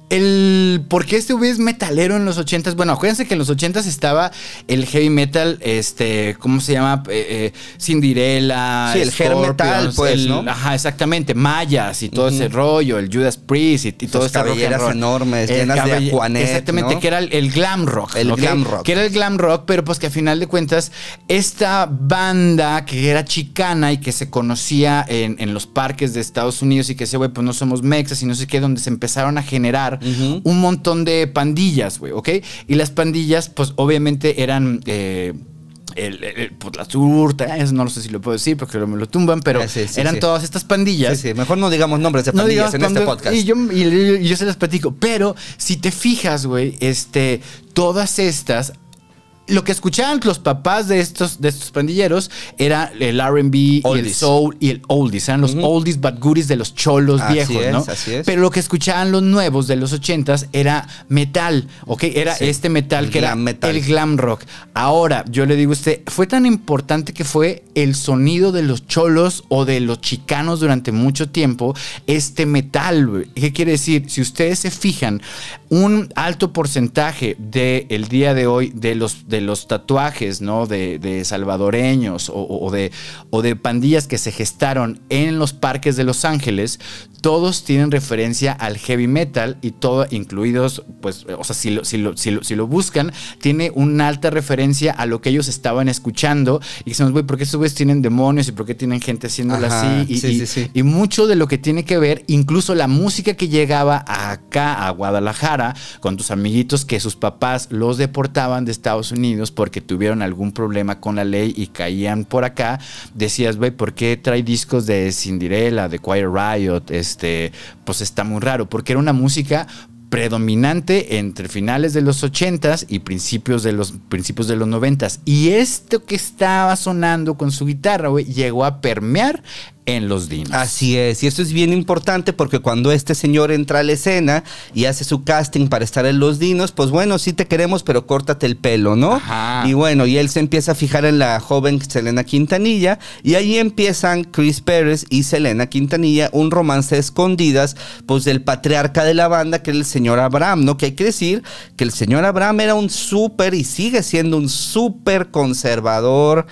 Speaker 2: El por qué este güey es metalero en los ochentas. Bueno, acuérdense que en los ochentas estaba el heavy metal, este, ¿cómo se llama? Eh, eh, Cinderella.
Speaker 3: Sí, el hair metal, pues,
Speaker 2: el-
Speaker 3: ¿no?
Speaker 2: Ajá, exactamente. Mayas y todo
Speaker 3: Ujú.
Speaker 2: ese rollo, el Judas Priest y, y todo
Speaker 3: Sus
Speaker 2: ese rock and
Speaker 3: cabelleras
Speaker 2: roll.
Speaker 3: enormes,
Speaker 2: El
Speaker 3: llenas de
Speaker 2: cabelle-
Speaker 3: Aquanet,
Speaker 2: Exactamente,
Speaker 3: ¿no?
Speaker 2: que era el, el glam rock.
Speaker 3: El
Speaker 2: ¿ok?
Speaker 3: glam rock.
Speaker 2: Que era el glam rock, pero pues que a final de cuentas, esta banda que era chicana y que se conocía en, en los parques de Estados Unidos y que ese güey, pues no somos mexas y no sé qué, donde se empezaron a generar
Speaker 3: Ujú.
Speaker 2: un montón de pandillas, güey, ¿ok? Y las pandillas, pues obviamente eran... Eh, el, el- el- pues la turta, eso no lo sé si lo puedo decir porque me lo tumban, pero
Speaker 3: Ah, sí, sí,
Speaker 2: eran
Speaker 3: sí.
Speaker 2: todas estas pandillas.
Speaker 3: Sí, sí, mejor no digamos nombres de
Speaker 2: No
Speaker 3: pandillas
Speaker 2: digamos
Speaker 3: en este
Speaker 2: cuando-
Speaker 3: podcast.
Speaker 2: Y yo, y, y yo se las platico. Pero si te fijas, güey, este, todas estas. Lo que escuchaban los papás de estos, de estos pandilleros era el R and B y el
Speaker 3: Oldies.
Speaker 2: soul y el oldies. Eran los
Speaker 3: Ujú.
Speaker 2: oldies but goodies de los cholos
Speaker 3: Así
Speaker 2: viejos,
Speaker 3: es,
Speaker 2: ¿no?
Speaker 3: así es.
Speaker 2: Pero lo que escuchaban los nuevos de los ochentas era metal, ¿ok? Era
Speaker 3: Sí,
Speaker 2: este metal
Speaker 3: el
Speaker 2: que era
Speaker 3: glam metal.
Speaker 2: el glam rock. Ahora, yo le digo a usted, fue tan importante que fue el sonido de los cholos o de los chicanos durante mucho tiempo, este metal, güey. ¿Qué quiere decir? Si ustedes se fijan, un alto porcentaje del día de hoy de los, de los tatuajes, ¿no? De, de salvadoreños o, o de, o de pandillas que se gestaron en los parques de Los Ángeles, todos tienen referencia al heavy metal y todo, incluidos, pues, o sea, si lo, si lo, si lo, si lo buscan, tiene una alta referencia a lo que ellos estaban escuchando y decimos, güey, ¿por qué estos güeyes tienen demonios y por qué tienen gente haciéndola
Speaker 3: Ajá,
Speaker 2: así? Y,
Speaker 3: sí,
Speaker 2: y-
Speaker 3: sí, sí.
Speaker 2: y mucho de lo que tiene que ver, incluso la música que llegaba acá a Guadalajara con tus amiguitos que sus papás los deportaban de Estados Unidos porque tuvieron algún problema con la ley y caían por acá, decías, güey, ¿por qué trae discos de Cinderella, de Quiet Riot? Este, pues está muy raro, porque era una música predominante entre finales de los ochentas y principios de los principios de los noventas. Y esto que estaba sonando con su guitarra, güey, llegó a permear en los dinos.
Speaker 3: Así es, y esto es bien importante porque cuando este señor entra a la escena y hace su casting para estar en Los Dinos, pues bueno, sí te queremos, pero córtate el pelo, ¿no?
Speaker 2: Ajá.
Speaker 3: Y bueno, y él se empieza a fijar en la joven Selena Quintanilla y ahí empiezan Chris Pérez y Selena Quintanilla un romance a escondidas, pues del patriarca de la banda, que era el señor Abraham, ¿no? Que hay que decir que el señor Abraham era un súper y sigue siendo un súper conservador,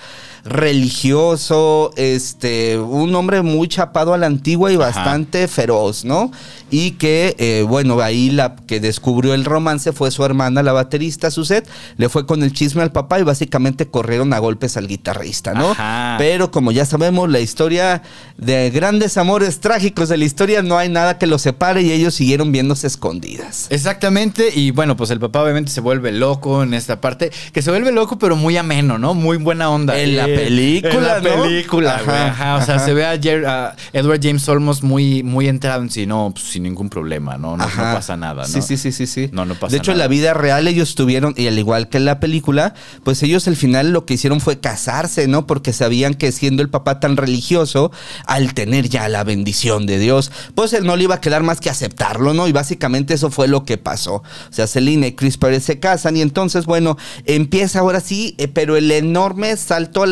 Speaker 3: religioso, este, un hombre muy chapado a la antigua y
Speaker 2: Ajá.
Speaker 3: bastante feroz, ¿no? Y que, eh, bueno, ahí la que descubrió el romance fue su hermana, la baterista Suzette, le fue con el chisme al papá y básicamente corrieron a golpes al guitarrista, ¿no?
Speaker 2: Ajá.
Speaker 3: Pero como ya sabemos, la historia de grandes amores trágicos de la historia, no hay nada que los separe y ellos siguieron viéndose escondidas.
Speaker 2: Exactamente, y bueno, pues el papá obviamente se vuelve loco en esta parte, que se vuelve loco pero muy ameno, ¿no? Muy buena onda.
Speaker 3: En la
Speaker 2: Eh,
Speaker 3: película,
Speaker 2: En la
Speaker 3: ¿no?
Speaker 2: película,
Speaker 3: Ajá,
Speaker 2: güey, ajá. O sea,
Speaker 3: ajá.
Speaker 2: se ve a, Jer- a Edward James Olmos muy, muy entrado en sí, no, pues, sin ningún problema, ¿no? No, no
Speaker 3: Ajá.
Speaker 2: pasa nada, ¿no?
Speaker 3: Sí, sí, sí, sí, sí.
Speaker 2: No, no pasa
Speaker 3: De hecho,
Speaker 2: nada.
Speaker 3: en la vida real ellos tuvieron, y al igual que en la película, pues ellos al final lo que hicieron fue casarse, ¿no? Porque sabían que siendo el papá tan religioso, al tener ya la bendición de Dios, pues él no le iba a quedar más que aceptarlo, ¿no? Y básicamente eso fue lo que pasó. O sea, Selena y Chris Pérez se casan y entonces, bueno, empieza ahora sí, eh, pero el enorme salto a la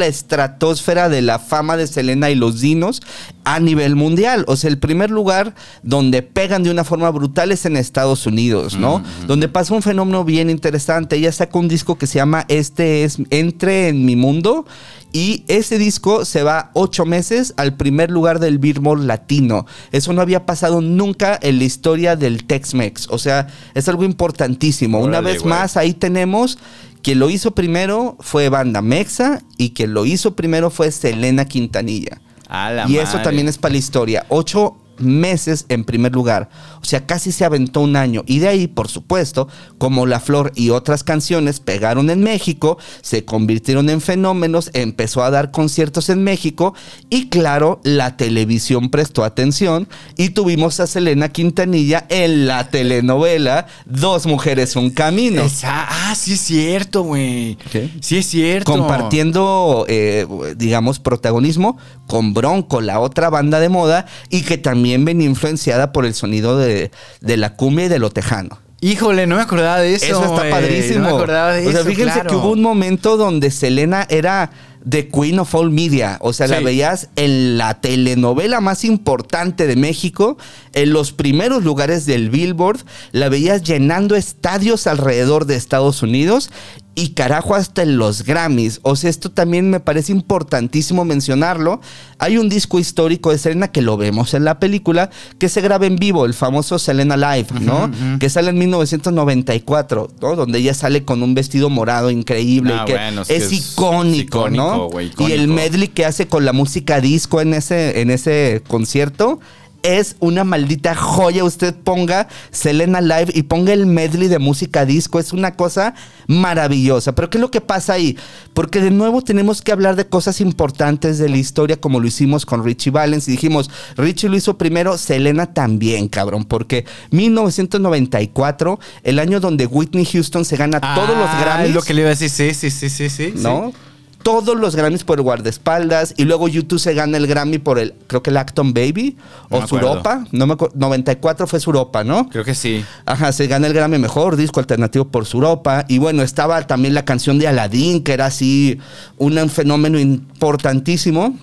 Speaker 3: estratosfera de la fama de Selena y los Dinos a nivel mundial. O sea, el primer lugar donde pegan de una forma brutal es en Estados Unidos, ¿no? Mm-hmm. Donde pasa un fenómeno bien interesante. Ella saca un disco que se llama Este es Entre en mi mundo. Y ese disco se va ocho meses al primer lugar del Billboard Latino. Eso no había pasado nunca en la historia del Tex-Mex. O sea, es algo importantísimo. Órale, Una vez güey. más, ahí tenemos... Quien lo hizo primero fue Banda Mexa y quien lo hizo primero fue Selena Quintanilla.
Speaker 2: A la
Speaker 3: y
Speaker 2: madre.
Speaker 3: eso también es para la historia. Ocho meses en primer lugar. O sea, casi se aventó un año. Y de ahí, por supuesto, como La Flor y otras canciones pegaron en México, se convirtieron en fenómenos, empezó a dar conciertos en México y claro, la televisión prestó atención y tuvimos a Selena Quintanilla en la telenovela Dos Mujeres, Un Camino.
Speaker 2: Esa, ah, sí es cierto, güey. ¿Qué? Sí es cierto.
Speaker 3: Compartiendo, eh, digamos, protagonismo con Bronco, la otra banda de moda, y que también venía influenciada por el sonido de, de la cumbia y de lo tejano.
Speaker 2: Híjole, no me acordaba de eso.
Speaker 3: Eso está
Speaker 2: wey.
Speaker 3: padrísimo.
Speaker 2: No me acordaba de
Speaker 3: o sea,
Speaker 2: eso,
Speaker 3: fíjense
Speaker 2: claro.
Speaker 3: que hubo un momento donde Selena era the queen of all media. O sea, sí. la veías en la telenovela más importante de México, en los primeros lugares del Billboard, la veías llenando estadios alrededor de Estados Unidos y carajo hasta en los Grammys. O sea, esto también me parece importantísimo mencionarlo. Hay un disco histórico de Selena que lo vemos en la película, que se graba en vivo, el famoso Selena Live, ¿no? Uh-huh, uh-huh. Que sale en mil novecientos noventa y cuatro, ¿no? Donde ella sale con un vestido morado increíble. Ah, y que bueno, es, es icónico, icónico, ¿no? Wey, icónico. Y el medley que hace con la música disco en ese, en ese concierto es una maldita joya. Usted ponga Selena Live y ponga el medley de música disco. Es una cosa maravillosa. Pero ¿qué es lo que pasa ahí? Porque de nuevo tenemos que hablar de cosas importantes de la historia, como lo hicimos con Ritchie Valens. Y dijimos, Ritchie lo hizo primero, Selena también, cabrón. Porque mil novecientos noventa y cuatro, el año donde Whitney Houston se gana ah, todos los Grammys.
Speaker 2: Es lo que le iba a decir, sí, sí, sí, sí, sí.
Speaker 3: ¿No?
Speaker 2: Sí.
Speaker 3: Todos los Grammys por el guardaespaldas. Y luego U dos se gana el Grammy por el, creo que el Acton Baby o no Suropa. No me acuerdo. noventa y cuatro fue Suropa, ¿no?
Speaker 2: Creo que sí.
Speaker 3: Ajá, se gana el Grammy Mejor Disco Alternativo por Suropa. Y bueno, estaba también la canción de Aladdin, que era así un fenómeno importantísimo.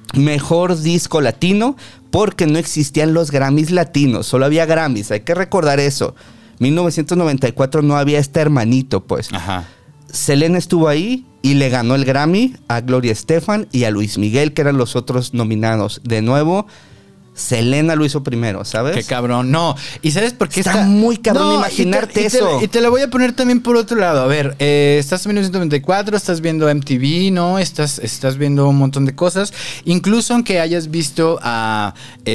Speaker 3: Mejor Disco Latino, porque no existían los Grammys latinos. Solo había Grammys. Hay que recordar eso. mil novecientos noventa y cuatro no había este hermanito, pues.
Speaker 2: Ajá.
Speaker 3: Selena estuvo ahí y le ganó el Grammy a Gloria Estefan y a Luis Miguel, que eran los otros nominados. De nuevo, Selena lo hizo primero, ¿sabes?
Speaker 2: Qué cabrón. No, ¿y sabes por qué
Speaker 3: está?
Speaker 2: Está
Speaker 3: muy cabrón
Speaker 2: no,
Speaker 3: imaginarte
Speaker 2: y te, y
Speaker 3: eso.
Speaker 2: Te, y te lo voy a poner también por otro lado. A ver, eh, estás en mil novecientos noventa y cuatro, estás viendo M T V, ¿no? Estás, estás viendo un montón de cosas. Incluso aunque hayas visto a,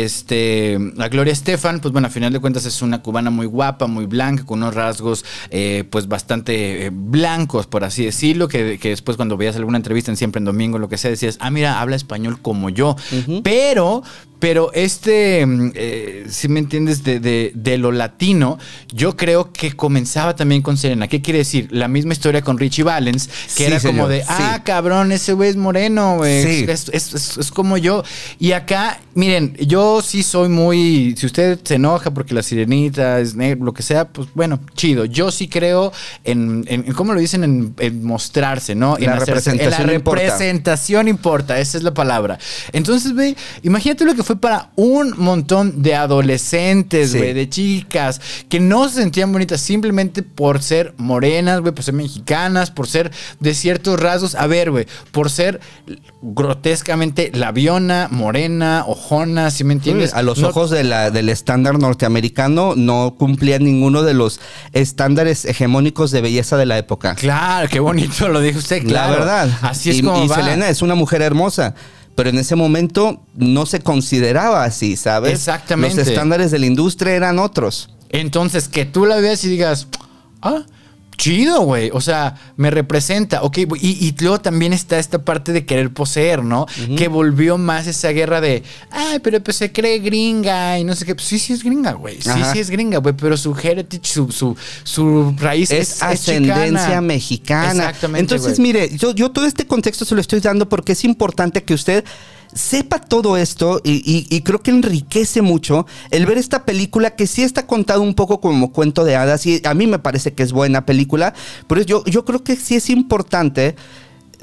Speaker 2: este, a Gloria Estefan, pues bueno, a final de cuentas es una cubana muy guapa, muy blanca, con unos rasgos eh, pues bastante eh, blancos, por así decirlo, que, que después cuando veías alguna entrevista en Siempre en Domingo, lo que sea, decías, ah, mira, habla español como yo. Uh-huh. Pero... Pero este, eh, si me entiendes, de, de, de lo latino, yo creo que comenzaba también con Selena. ¿Qué quiere decir? La misma historia con Ritchie Valens, que sí, era señor, como de, ah, sí. cabrón, ese güey es moreno, güey. Sí. Es, es, es, es como yo. Y acá, miren, yo sí soy muy, si usted se enoja porque la sirenita es negro, lo que sea, pues bueno, chido. Yo sí creo en, en, en ¿cómo lo dicen? En, en mostrarse, ¿no?
Speaker 3: La
Speaker 2: en
Speaker 3: representación
Speaker 2: hacerse, en la
Speaker 3: importa.
Speaker 2: representación importa, esa es la palabra. Entonces, ve, imagínate lo que fue para un montón de adolescentes, güey, sí. de chicas que no se sentían bonitas simplemente por ser morenas, güey, por ser mexicanas, por ser de ciertos rasgos. A ver, güey, por ser grotescamente labiona, morena, ojona, ¿sí me entiendes?
Speaker 3: Sí, a los
Speaker 2: no,
Speaker 3: ojos de la, del estándar norteamericano no cumplía ninguno de los estándares hegemónicos de belleza de la época.
Speaker 2: Claro, qué bonito lo dijo usted, claro.
Speaker 3: La verdad.
Speaker 2: Así es
Speaker 3: y,
Speaker 2: como
Speaker 3: y
Speaker 2: va.
Speaker 3: Selena es una mujer hermosa. Pero en ese momento no se consideraba así, ¿sabes?
Speaker 2: Exactamente.
Speaker 3: Los estándares de la industria eran otros.
Speaker 2: Entonces, que tú la veas y digas, ah, chido, güey. O sea, me representa. Ok, y, y luego también está esta parte de querer poseer, ¿no? Uh-huh. Que volvió más esa guerra de, ay, pero pues se cree gringa y no sé qué. Pues sí, sí es gringa, güey. Sí, Ajá. sí es gringa, güey. Pero su heritage, su, su, su raíz es,
Speaker 3: es ascendencia
Speaker 2: es
Speaker 3: mexicana.
Speaker 2: Exactamente.
Speaker 3: Entonces,
Speaker 2: güey.
Speaker 3: mire, yo, yo todo este contexto se lo estoy dando porque es importante que usted sepa todo esto y, y, y creo que enriquece mucho el ver esta película que sí está contado un poco como cuento de hadas y a mí me parece que es buena película, pero yo, yo creo que sí es importante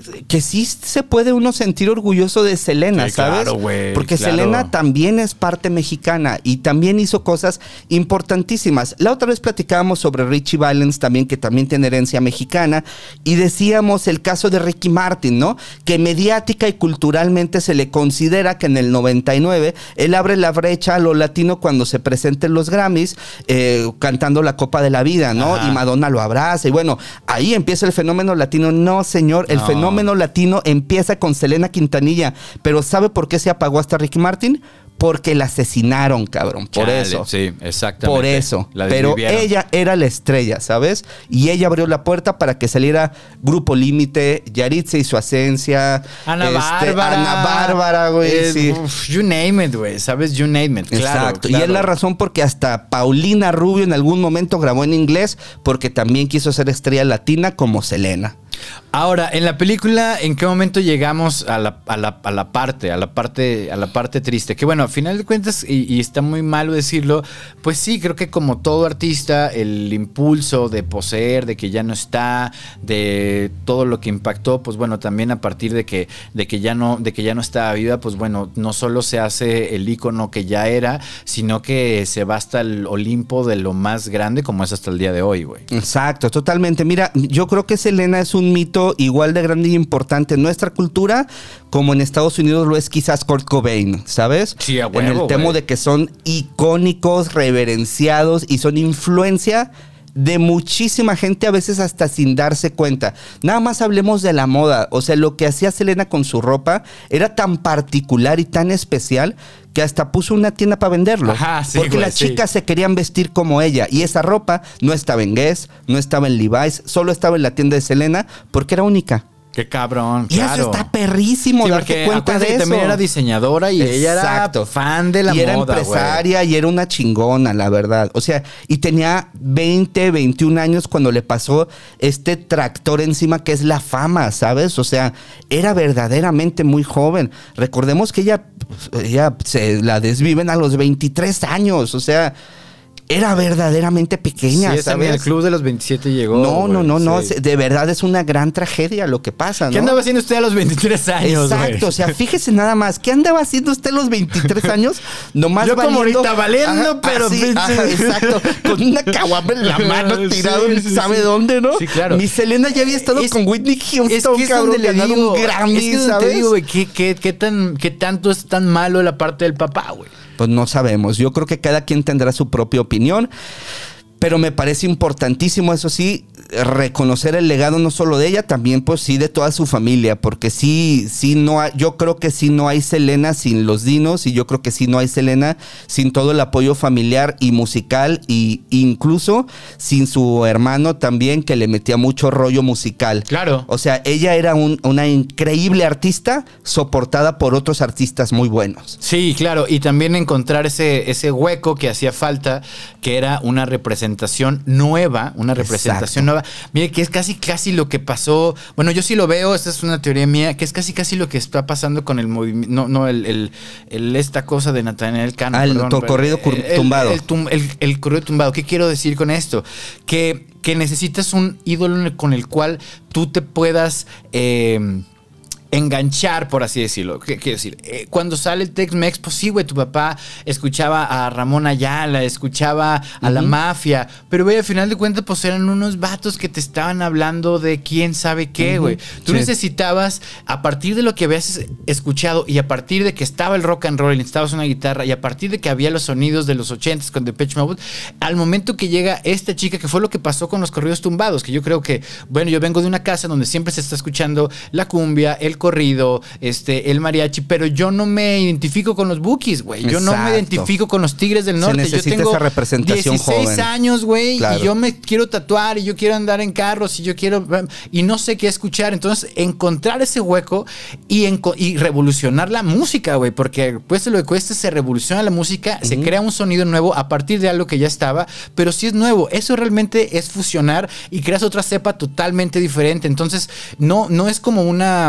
Speaker 3: que sí se puede uno sentir orgulloso de Selena,
Speaker 2: Sí,
Speaker 3: ¿sabes?
Speaker 2: claro, güey,
Speaker 3: Porque
Speaker 2: claro.
Speaker 3: Selena también es parte mexicana y también hizo cosas importantísimas. La otra vez platicábamos sobre Richie Valens también, que también tiene herencia mexicana, y decíamos el caso de Ricky Martin, ¿no? Que mediática y culturalmente se le considera que en el noventa y nueve él abre la brecha a lo latino cuando se presenta en los Grammys eh, cantando La Copa de la Vida, ¿no?
Speaker 2: Ajá.
Speaker 3: Y Madonna lo abraza y bueno, ahí empieza el fenómeno latino. No, señor, el
Speaker 2: No.
Speaker 3: fenómeno latino empieza con Selena Quintanilla, pero ¿sabe por qué se apagó hasta Ricky Martin? Porque la asesinaron, cabrón, por
Speaker 2: Chale,
Speaker 3: eso.
Speaker 2: Sí, exactamente.
Speaker 3: Por eso.
Speaker 2: La
Speaker 3: Pero
Speaker 2: desvivieron.
Speaker 3: ella era la estrella, ¿sabes? Y ella abrió la puerta para que saliera Grupo Límite, Yaritza y su esencia.
Speaker 2: Ana
Speaker 3: este,
Speaker 2: Bárbara.
Speaker 3: Ana Bárbara, güey.
Speaker 2: Es-
Speaker 3: Sí.
Speaker 2: uf, you name it, güey. ¿Sabes? You name it. Claro,
Speaker 3: Exacto.
Speaker 2: claro.
Speaker 3: Y es la razón porque hasta Paulina Rubio en algún momento grabó en inglés porque también quiso ser estrella latina como Selena.
Speaker 2: Ahora, en la película, ¿en qué momento llegamos a la, a la, a la parte, a la parte, a la parte triste? Que bueno, a final de cuentas, y, y está muy malo decirlo, pues sí, creo que como todo artista, el impulso de poseer, de que ya no está, de todo lo que impactó, pues bueno, también a partir de que, de que ya no, de que ya no estaba viva, pues bueno, no solo se hace el ícono que ya era, sino que se va hasta el Olimpo de lo más grande, como es hasta el día de hoy, güey.
Speaker 3: Exacto, totalmente. Mira, yo creo que Selena es un mito igual de grande y importante en nuestra cultura como en Estados Unidos lo es quizás Kurt Cobain, ¿sabes?
Speaker 2: Sí, a
Speaker 3: En
Speaker 2: huevo,
Speaker 3: el tema
Speaker 2: güey.
Speaker 3: de que son icónicos, reverenciados y son influencia de muchísima gente, a veces hasta sin darse cuenta. Nada más hablemos de la moda. O sea, lo que hacía Selena con su ropa era tan particular y tan especial que hasta puso una tienda para venderlo.
Speaker 2: Ajá, sí,
Speaker 3: porque
Speaker 2: güey,
Speaker 3: las
Speaker 2: sí.
Speaker 3: chicas se querían vestir como ella. Y esa ropa no estaba en Guess, no estaba en Levi's, solo estaba en la tienda de Selena porque era única.
Speaker 2: Qué cabrón,
Speaker 3: Y
Speaker 2: claro.
Speaker 3: eso está perrísimo,
Speaker 2: Sí,
Speaker 3: darte
Speaker 2: porque
Speaker 3: cuenta
Speaker 2: acuérdate
Speaker 3: de
Speaker 2: que
Speaker 3: eso.
Speaker 2: también era diseñadora y ella
Speaker 3: Exacto.
Speaker 2: era fan de la
Speaker 3: y era
Speaker 2: moda,
Speaker 3: empresaria y era una chingona, la verdad. O sea, y tenía veinte, veintiún años cuando le pasó este tractor encima que es la fama, ¿sabes? O sea, era verdaderamente muy joven. Recordemos que ella, ella se la desviven a los veintitrés años, o sea, era verdaderamente pequeña,
Speaker 2: Sí, esa,
Speaker 3: ¿sabes?
Speaker 2: mira, el club de los veintisiete llegó.
Speaker 3: No, no,
Speaker 2: güey,
Speaker 3: no, no,
Speaker 2: sí.
Speaker 3: de verdad es una gran tragedia lo que pasa, ¿no?
Speaker 2: ¿Qué andaba haciendo usted a los veintitrés años,
Speaker 3: Exacto,
Speaker 2: güey?
Speaker 3: o sea, fíjese nada más, ¿qué andaba haciendo usted a los veintitrés años? Nomás
Speaker 2: Yo como
Speaker 3: valiendo-
Speaker 2: ahorita valiendo, pero
Speaker 3: así,
Speaker 2: pinche-
Speaker 3: ajá, exacto, con una caguama en la mano
Speaker 2: Sí,
Speaker 3: tirado en
Speaker 2: sí,
Speaker 3: sabe
Speaker 2: sí.
Speaker 3: dónde, ¿no?
Speaker 2: Sí, claro.
Speaker 3: Mi Selena ya había estado
Speaker 2: Es-
Speaker 3: con Whitney Houston,
Speaker 2: Es que es
Speaker 3: cabrón,
Speaker 2: donde le
Speaker 3: ganando
Speaker 2: digo,
Speaker 3: un Grammy,
Speaker 2: es que es donde
Speaker 3: ¿sabes?
Speaker 2: te digo, güey, ¿qué, qué, qué tan, qué tanto es tan malo la parte del papá, güey?
Speaker 3: Pues no sabemos. Yo creo que cada quien tendrá su propia opinión. Pero me parece importantísimo, eso sí, reconocer el legado no solo de ella, también pues sí de toda su familia, porque sí, sí no hay, yo creo que sí no hay Selena sin los Dinos y yo creo que sí no hay Selena sin todo el apoyo familiar y musical y incluso sin su hermano también que le metía mucho rollo musical.
Speaker 2: Claro.
Speaker 3: O sea, ella era un- una increíble artista soportada por otros artistas muy buenos.
Speaker 2: Sí, claro, y también encontrar ese, ese hueco que hacía falta, que era una representación nueva, una representación
Speaker 3: Exacto.
Speaker 2: nueva. Mire, que es casi, casi lo que pasó. Bueno, yo sí lo veo, esta es una teoría mía, que es casi, casi lo que está pasando con el movimiento, no, no, el, el, el- esta cosa de Natanael Cano.
Speaker 3: Ah, el
Speaker 2: perdón,
Speaker 3: to-
Speaker 2: pero-
Speaker 3: corrido cur-
Speaker 2: el-
Speaker 3: tumbado.
Speaker 2: El, tum- el- el corrido tumbado. ¿Qué quiero decir con esto? Que, que necesitas un ídolo con el cual tú te puedas... eh, enganchar, por así decirlo. ¿Qué quiero decir? Eh, cuando sale el Tex-Mex, pues sí, güey, tu papá escuchaba a Ramón Ayala, escuchaba a la mafia, pero güey, al final de cuentas, pues eran unos vatos que te estaban hablando de quién sabe qué, güey. Tú
Speaker 3: Sí.
Speaker 2: necesitabas, a partir de lo que habías escuchado y a partir de que estaba el rock and roll y necesitabas una guitarra y a partir de que había los sonidos de los ochentas con Depeche Mode, al momento que llega esta chica, que fue lo que pasó con los corridos tumbados, que yo creo que, bueno, yo vengo de una casa donde siempre se está escuchando la cumbia, el corrido, este, el mariachi, pero yo no me identifico con los Bukis, güey. Yo no me
Speaker 3: Exacto.
Speaker 2: identifico con los Tigres del
Speaker 3: Se
Speaker 2: Norte.
Speaker 3: necesita
Speaker 2: yo tengo
Speaker 3: esa representación
Speaker 2: dieciséis
Speaker 3: joven.
Speaker 2: años, güey,
Speaker 3: Claro.
Speaker 2: y yo me quiero tatuar y yo quiero andar en carros y yo quiero y no sé qué escuchar. Entonces, encontrar ese hueco y, enco- y revolucionar la música, güey, porque cueste lo que cueste, se revoluciona la música, se crea un sonido nuevo a partir de algo que ya estaba, pero si es nuevo, eso realmente es fusionar y creas otra cepa totalmente diferente. Entonces, no, no es como una curiosidad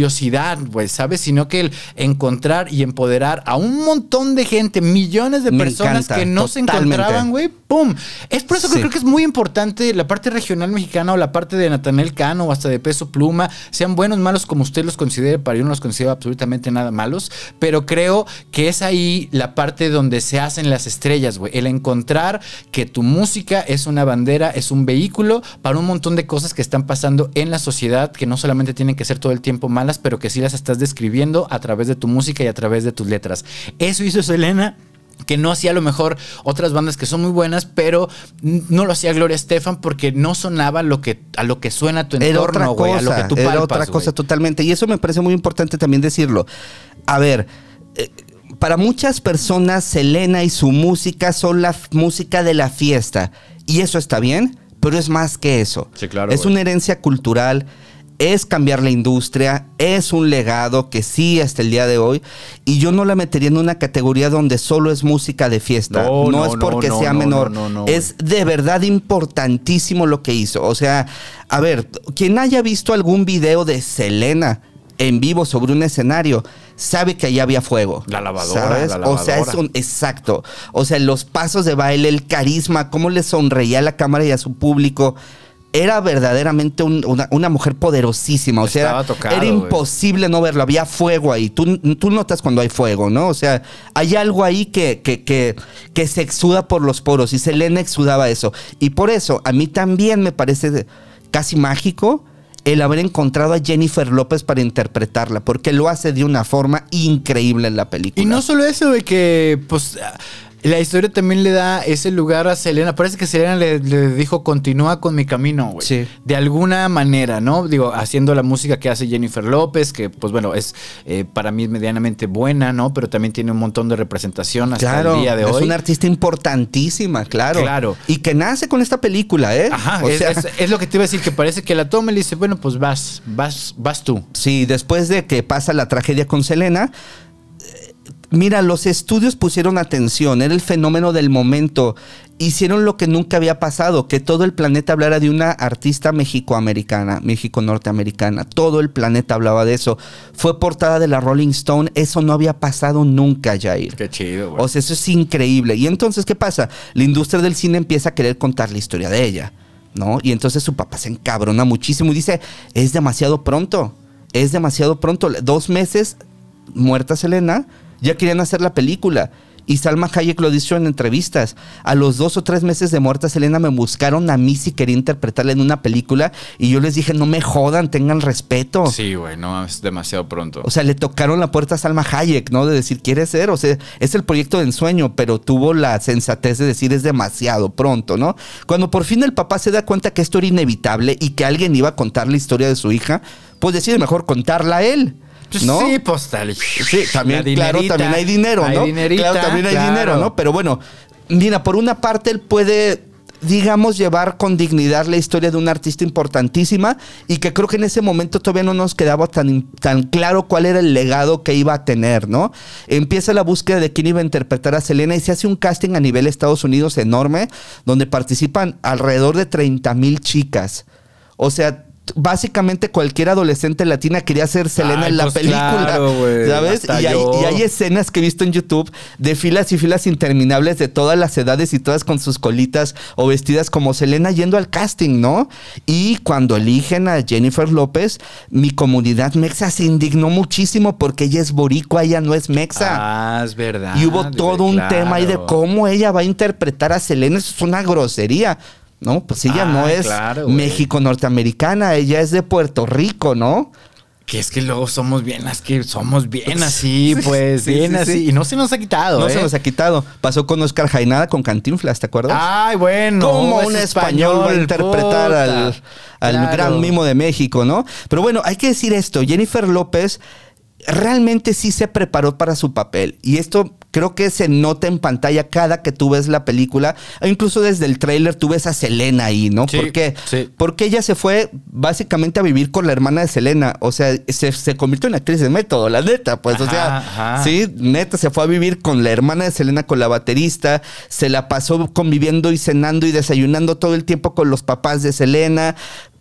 Speaker 2: curiosidad, pues, ¿sabes? Sino que el encontrar y empoderar a un montón de gente, millones de
Speaker 3: Me
Speaker 2: personas
Speaker 3: encanta,
Speaker 2: que no
Speaker 3: totalmente.
Speaker 2: se encontraban, güey, ¡pum! Es por eso que
Speaker 3: Sí.
Speaker 2: creo que es muy importante la parte regional mexicana o la parte de Natanael Cano o hasta de Peso Pluma, sean buenos, malos, como usted los considere, para yo no los considero absolutamente nada malos, pero creo que es ahí la parte donde se hacen las estrellas, güey. El encontrar que tu música es una bandera, es un vehículo para un montón de cosas que están pasando en la sociedad, que no solamente tienen que ser todo el tiempo malas, pero que sí las estás describiendo a través de tu música y a través de tus letras. Eso hizo Selena, que no hacía a lo mejor otras bandas que son muy buenas, pero no lo hacía Gloria Estefan porque no sonaba lo que, a lo que suena tu
Speaker 3: Era otra
Speaker 2: entorno, güey, a lo que
Speaker 3: cosa,
Speaker 2: tú
Speaker 3: era
Speaker 2: palpas,
Speaker 3: otra cosa
Speaker 2: güey.
Speaker 3: totalmente. Y eso me parece muy importante también decirlo. A ver, eh, para muchas personas, Selena y su música son la f- música de la fiesta. Y eso está bien, pero es más que eso.
Speaker 2: Sí, claro,
Speaker 3: es
Speaker 2: güey.
Speaker 3: una herencia cultural, es cambiar la industria, es un legado que sí hasta el día de hoy. Y yo no la metería en una categoría donde solo es música de fiesta.
Speaker 2: No,
Speaker 3: No,
Speaker 2: no,
Speaker 3: es
Speaker 2: no,
Speaker 3: porque
Speaker 2: no,
Speaker 3: sea
Speaker 2: no,
Speaker 3: menor.
Speaker 2: no, no, no,
Speaker 3: es de verdad importantísimo lo que hizo. O sea, a ver, quien haya visto algún video de Selena en vivo sobre un escenario, sabe que allá había fuego.
Speaker 2: La lavadora,
Speaker 3: ¿sabes?
Speaker 2: la
Speaker 3: O sea, es
Speaker 2: lavadora.
Speaker 3: un, exacto. O sea, los pasos de baile, el carisma, cómo le sonreía a la cámara y a su público. Era verdaderamente un- una, una mujer poderosísima. O sea,
Speaker 2: Estaba
Speaker 3: era,
Speaker 2: tocado,
Speaker 3: era
Speaker 2: güey.
Speaker 3: imposible no verlo. Había fuego ahí. Tú, tú notas cuando hay fuego, ¿no? O sea, hay algo ahí que, que, que, que se exuda por los poros. Y Selena exudaba eso. Y por eso, a mí también me parece casi mágico el haber encontrado a Jennifer López para interpretarla, porque lo hace de una forma increíble en la película.
Speaker 2: Y no solo eso, de que, pues, la historia también le da ese lugar a Selena. Parece que Selena le, le dijo, continúa con mi camino, güey.
Speaker 3: Sí.
Speaker 2: De alguna manera, ¿no? Digo, haciendo la música que hace Jennifer López, que, pues, bueno, es eh, para mí medianamente buena, ¿no? Pero también tiene un montón de representación hasta
Speaker 3: Claro,
Speaker 2: el día de
Speaker 3: es
Speaker 2: hoy.
Speaker 3: una artista importantísima, claro.
Speaker 2: Claro.
Speaker 3: Y que nace con esta película, ¿eh?
Speaker 2: Ajá,
Speaker 3: O
Speaker 2: es,
Speaker 3: sea,
Speaker 2: es- es lo que te iba a decir, que parece que la toma y le dice, bueno, pues vas, vas, vas tú.
Speaker 3: sí, después de que pasa la tragedia con Selena, eh, mira, los estudios pusieron atención, era el fenómeno del momento. Hicieron lo que nunca había pasado, que todo el planeta hablara de una artista mexicoamericana, México-norteamericana. Todo el planeta hablaba de eso. Fue portada de la Rolling Stone, eso no había pasado nunca, Jair.
Speaker 2: Qué chido, güey.
Speaker 3: O sea, eso es increíble. Y entonces, ¿qué pasa? La industria del cine empieza a querer contar la historia de ella, ¿no? Y entonces su papá se encabrona muchísimo y dice, es demasiado pronto, es demasiado pronto. Dos meses muerta Selena, ya querían hacer la película. Y Salma Hayek lo dicho en entrevistas. A los dos o tres meses de muerta Selena me buscaron a mí si quería interpretarla en una película y yo les dije, no me jodan, tengan respeto.
Speaker 2: Sí, güey, no, es demasiado pronto.
Speaker 3: O sea, le tocaron la puerta a Salma Hayek, ¿no? De decir, ¿quiere ser? O sea, es el proyecto de ensueño, pero tuvo la sensatez de decir, es demasiado pronto, ¿no? Cuando por fin el papá se da cuenta que esto era inevitable y que alguien iba a contar la historia de su hija, pues decide mejor contarla a él, ¿no?
Speaker 2: Sí, pues tal.
Speaker 3: Sí, también,
Speaker 2: La
Speaker 3: claro,
Speaker 2: dinerita,
Speaker 3: también hay dinero,
Speaker 2: hay
Speaker 3: ¿no?
Speaker 2: dinerita,
Speaker 3: claro, también hay
Speaker 2: claro.
Speaker 3: dinero, ¿no? Pero bueno, mira, por una parte él puede, digamos, llevar con dignidad la historia de una artista importantísima y que creo que en ese momento todavía no nos quedaba tan, tan claro cuál era el legado que iba a tener, ¿no? Empieza la búsqueda de quién iba a interpretar a Selena y se hace un casting a nivel Estados Unidos enorme, donde participan alrededor de treinta mil chicas. O sea, básicamente cualquier adolescente latina quería ser Selena
Speaker 2: Ay,
Speaker 3: en la
Speaker 2: pues
Speaker 3: película,
Speaker 2: claro, güey,
Speaker 3: ¿sabes?
Speaker 2: hasta
Speaker 3: Y hay,
Speaker 2: yo.
Speaker 3: y hay escenas que he visto en YouTube de filas y filas interminables de todas las edades y todas con sus colitas o vestidas como Selena yendo al casting, ¿no? Y cuando eligen a Jennifer López, mi comunidad mexa se indignó muchísimo porque ella es boricua, ella no es mexa.
Speaker 2: Ah, es verdad.
Speaker 3: Y hubo
Speaker 2: güey,
Speaker 3: todo un
Speaker 2: claro.
Speaker 3: tema ahí de cómo ella va a interpretar a Selena. Eso es una grosería. No, pues ella
Speaker 2: Ah,
Speaker 3: no es
Speaker 2: claro, güey.
Speaker 3: México-norteamericana, ella es de Puerto Rico, ¿no?
Speaker 2: Que es que luego somos bien, es que somos bien así, pues,
Speaker 3: Sí,
Speaker 2: bien
Speaker 3: sí,
Speaker 2: así.
Speaker 3: sí.
Speaker 2: Y no se nos ha quitado,
Speaker 3: No
Speaker 2: ¿eh?
Speaker 3: se nos ha quitado. Pasó con Oscar Jaenada, con Cantinflas, ¿te acuerdas?
Speaker 2: Ay, bueno.
Speaker 3: ¿Cómo
Speaker 2: es
Speaker 3: un español va a interpretar
Speaker 2: puta.
Speaker 3: al, al
Speaker 2: Claro.
Speaker 3: gran mimo de México, ¿no? Pero bueno, hay que decir esto, Jennifer López realmente sí se preparó para su papel. Y esto creo que se nota en pantalla cada que tú ves la película. E incluso desde el tráiler tú ves a Selena ahí, ¿no?
Speaker 2: Sí,
Speaker 3: ¿Por qué?
Speaker 2: sí.
Speaker 3: Porque ella se fue básicamente a vivir con la hermana de Selena. O sea, se, se convirtió en actriz de método, la neta. Pues, o
Speaker 2: Ajá,
Speaker 3: sea,
Speaker 2: ajá.
Speaker 3: sí, neta, se fue a vivir con la hermana de Selena, con la baterista. Se la pasó conviviendo y cenando y desayunando todo el tiempo con los papás de Selena.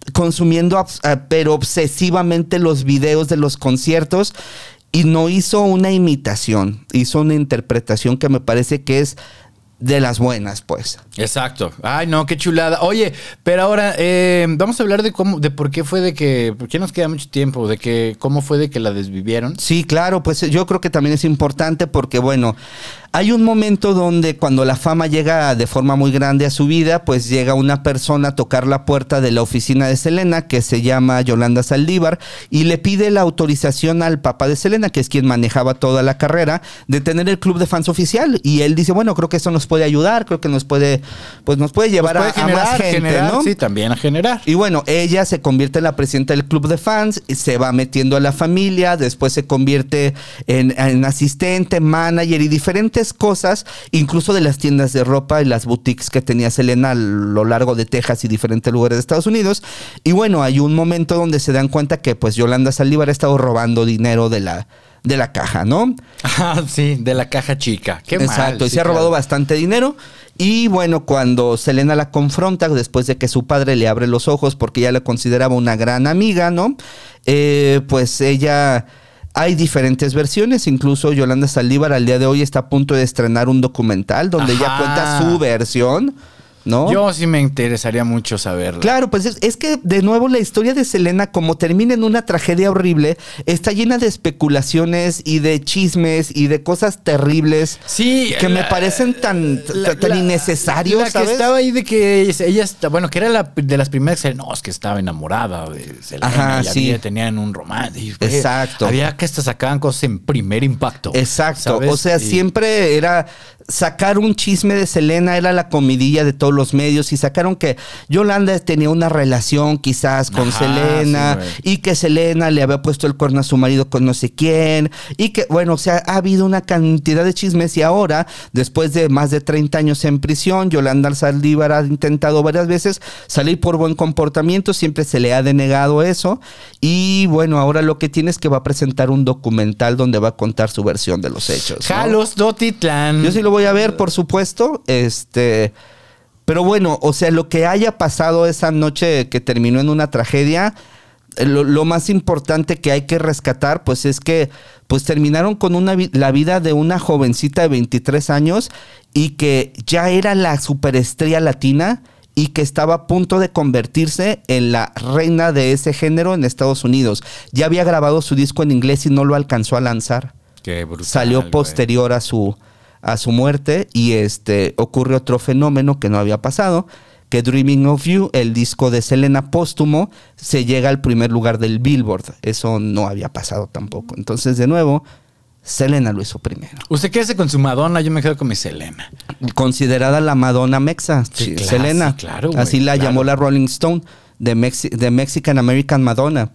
Speaker 3: consumiendo abs- eh, pero obsesivamente los videos de los conciertos y no hizo una imitación, hizo una interpretación que me parece que es de las buenas, pues.
Speaker 2: Exacto. Ay, no, qué chulada. Oye, pero ahora eh, vamos a hablar de cómo, de por qué fue de que, por qué nos queda mucho tiempo, de que cómo fue de que la desvivieron.
Speaker 3: Sí, claro, pues yo creo que también es importante porque, bueno, hay un momento donde cuando la fama llega de forma muy grande a su vida, pues llega una persona a tocar la puerta de la oficina de Selena, que se llama Yolanda Saldívar, y le pide la autorización al papá de Selena, que es quien manejaba toda la carrera, de tener el club de fans oficial. Y él dice, bueno, creo que eso nos puede ayudar, creo que nos puede, pues nos puede llevar
Speaker 2: Pues puede
Speaker 3: a,
Speaker 2: generar,
Speaker 3: a más gente,
Speaker 2: generar,
Speaker 3: ¿no?
Speaker 2: Sí, también a generar.
Speaker 3: Y bueno, ella se convierte en la presidenta del club de fans, se va metiendo a la familia, después se convierte en, en asistente, manager y diferentes cosas, incluso de las tiendas de ropa y las boutiques que tenía Selena a lo largo de Texas y diferentes lugares de Estados Unidos. Y bueno, hay un momento donde se dan cuenta que pues Yolanda Saldívar ha estado robando dinero de la, de la caja, ¿no?
Speaker 2: Ah, sí, de la caja chica. Qué mal.
Speaker 3: Exacto, y
Speaker 2: sí,
Speaker 3: se ha robado
Speaker 2: claro.
Speaker 3: bastante dinero. Y bueno, cuando Selena la confronta, después de que su padre le abre los ojos porque ella la consideraba una gran amiga, ¿no? Eh, pues ella... Hay diferentes versiones, incluso Yolanda Saldívar al día de hoy está a punto de estrenar un documental donde ella
Speaker 2: Ajá.
Speaker 3: cuenta su versión, ¿no?
Speaker 2: Yo sí me interesaría mucho saberlo.
Speaker 3: Claro, pues es, es que de nuevo la historia de Selena, como termina en una tragedia horrible, está llena de especulaciones y de chismes y de cosas terribles
Speaker 2: Sí,
Speaker 3: que me
Speaker 2: la-
Speaker 3: parecen tan,
Speaker 2: la-
Speaker 3: tan
Speaker 2: la-
Speaker 3: innecesarios,
Speaker 2: La que
Speaker 3: ¿sabes?
Speaker 2: estaba ahí de que ella está, bueno, que era la, de las primeras que no, es que estaba enamorada de Selena.
Speaker 3: Ajá,
Speaker 2: y
Speaker 3: sí.
Speaker 2: había- tenían un romance. y, güey,
Speaker 3: Exacto.
Speaker 2: Había que hasta sacaban cosas en primer impacto.
Speaker 3: Exacto,
Speaker 2: ¿sabes?
Speaker 3: o sea,
Speaker 2: Y-
Speaker 3: siempre era sacar un chisme de Selena, era la comidilla de todos los medios y sacaron que Yolanda tenía una relación quizás con
Speaker 2: Ajá,
Speaker 3: Selena
Speaker 2: sí, güey.
Speaker 3: y que Selena le había puesto el cuerno a su marido con no sé quién y que, bueno, o sea, ha habido una cantidad de chismes y ahora, después de más de treinta años en prisión, Yolanda Saldívar ha intentado varias veces salir por buen comportamiento, siempre se le ha denegado eso y bueno, ahora lo que tiene es que va a presentar un documental donde va a contar su versión de los hechos, ¿no?
Speaker 2: Jalos Dotitlán.
Speaker 3: Yo sí lo voy a ver, por supuesto. Este, pero bueno, o sea, lo que haya pasado esa noche que terminó en una tragedia, eh, lo, lo más importante que hay que rescatar, pues es que pues terminaron con una vi- la vida de una jovencita de veintitrés años y que ya era la superestrella latina y que estaba a punto de convertirse en la reina de ese género en Estados Unidos. Ya había grabado su disco en inglés y no lo alcanzó a lanzar.
Speaker 2: Qué brutal,
Speaker 3: Salió
Speaker 2: güey.
Speaker 3: posterior a su, a su muerte y este ocurre otro fenómeno que no había pasado, que Dreaming of You, el disco de Selena póstumo, se llega al primer lugar del Billboard. Eso no había pasado tampoco. Entonces, de nuevo, Selena lo hizo primero.
Speaker 2: ¿Usted qué hace con su Madonna? Yo me quedo con mi Selena.
Speaker 3: Considerada la Madonna Mexa,
Speaker 2: Sí,
Speaker 3: sí,
Speaker 2: claro,
Speaker 3: Selena.
Speaker 2: sí, claro, güey,
Speaker 3: Así la
Speaker 2: claro.
Speaker 3: llamó la Rolling Stone, de, Mexi- de Mexican American Madonna.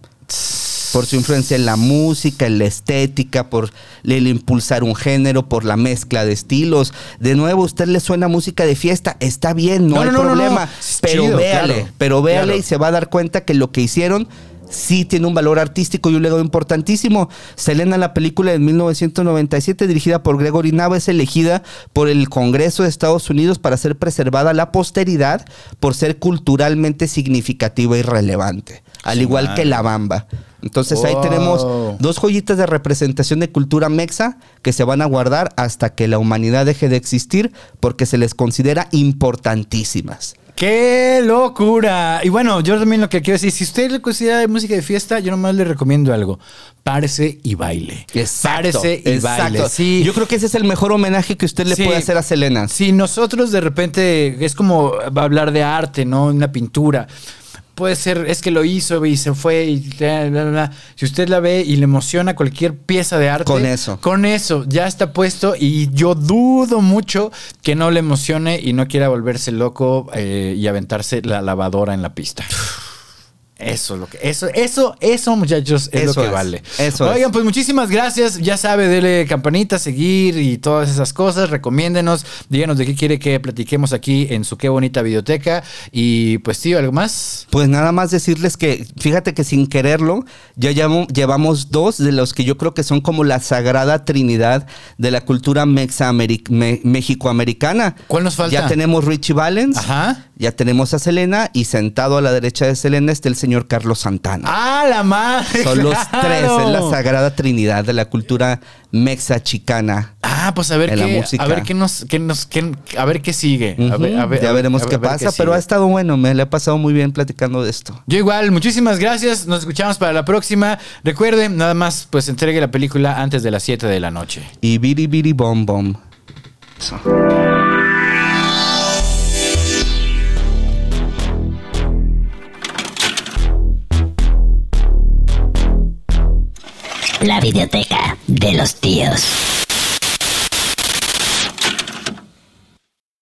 Speaker 3: Por su influencia en la música, en la estética, por el impulsar un género, por la mezcla de estilos. De nuevo, a usted le suena música de fiesta, está bien, no,
Speaker 2: No,
Speaker 3: hay
Speaker 2: no, no, no,
Speaker 3: problema.
Speaker 2: no. Es
Speaker 3: Pero
Speaker 2: chido,
Speaker 3: véale,
Speaker 2: claro,
Speaker 3: pero véale
Speaker 2: claro.
Speaker 3: y se va a dar cuenta que lo que hicieron sí tiene un valor artístico y un legado importantísimo. Selena, la película de mil novecientos noventa y siete, dirigida por Gregory Nava, es elegida por el Congreso de Estados Unidos para ser preservada a la posteridad por ser culturalmente significativa y relevante, al
Speaker 2: Sí,
Speaker 3: igual
Speaker 2: madre.
Speaker 3: que La Bamba. Entonces ahí
Speaker 2: Wow.
Speaker 3: tenemos dos joyitas de representación de cultura mexa que se van a guardar hasta que la humanidad deje de existir porque se les considera importantísimas.
Speaker 2: ¡Qué locura! Y bueno, yo también lo que quiero decir, si usted le considera música de fiesta, yo nomás le recomiendo algo. Párese y baile. Párese y baile. Sí.
Speaker 3: Yo creo que ese es el mejor homenaje que usted le
Speaker 2: Sí.
Speaker 3: puede hacer a Selena.
Speaker 2: Si nosotros de repente, es como hablar de arte, ¿no? Una pintura. Puede ser, es que lo hizo y se fue y bla, bla, bla. Si usted la ve y le emociona cualquier pieza de arte.
Speaker 3: Con eso.
Speaker 2: Con eso, ya está puesto y yo dudo mucho que no le emocione y no quiera volverse loco eh, y aventarse la lavadora en la pista. Eso es lo que, eso, eso, eso, muchachos, es
Speaker 3: Eso
Speaker 2: lo que
Speaker 3: es,
Speaker 2: vale.
Speaker 3: eso
Speaker 2: Oigan,
Speaker 3: es.
Speaker 2: pues muchísimas gracias. Ya sabe, dele campanita, seguir y todas esas cosas. Recomiéndenos, díganos de qué quiere que platiquemos aquí en su Qué Bonita Videoteca. Y pues, tío, ¿algo más?
Speaker 3: Pues nada más decirles que, fíjate que sin quererlo, ya llamo- llevamos dos de los que yo creo que son como la sagrada trinidad de la cultura mexa-ameri- me- mexicoamericana.
Speaker 2: ¿Cuál nos falta?
Speaker 3: Ya tenemos Richie Valens,
Speaker 2: Ajá.
Speaker 3: ya tenemos a Selena, y sentado a la derecha de Selena está el señor Carlos Santana.
Speaker 2: ¡Ah, la madre!
Speaker 3: Son los
Speaker 2: ¡Claro!
Speaker 3: tres, es la sagrada trinidad de la cultura mexa-chicana.
Speaker 2: Ah, pues a ver
Speaker 3: En
Speaker 2: qué,
Speaker 3: la música.
Speaker 2: a ver qué nos, qué nos, qué- a ver qué sigue. A ver, a ver,
Speaker 3: ya
Speaker 2: a ver-
Speaker 3: veremos
Speaker 2: a ver-
Speaker 3: qué
Speaker 2: a ver
Speaker 3: pasa,
Speaker 2: sigue.
Speaker 3: pero ha estado bueno, me la he pasado muy bien platicando de esto.
Speaker 2: Yo igual, muchísimas gracias. Nos escuchamos para la próxima. Recuerden, nada más, pues entregue la película antes de las siete de la noche.
Speaker 3: Y biri biri bom bom. Eso.
Speaker 1: La videoteca de los tíos.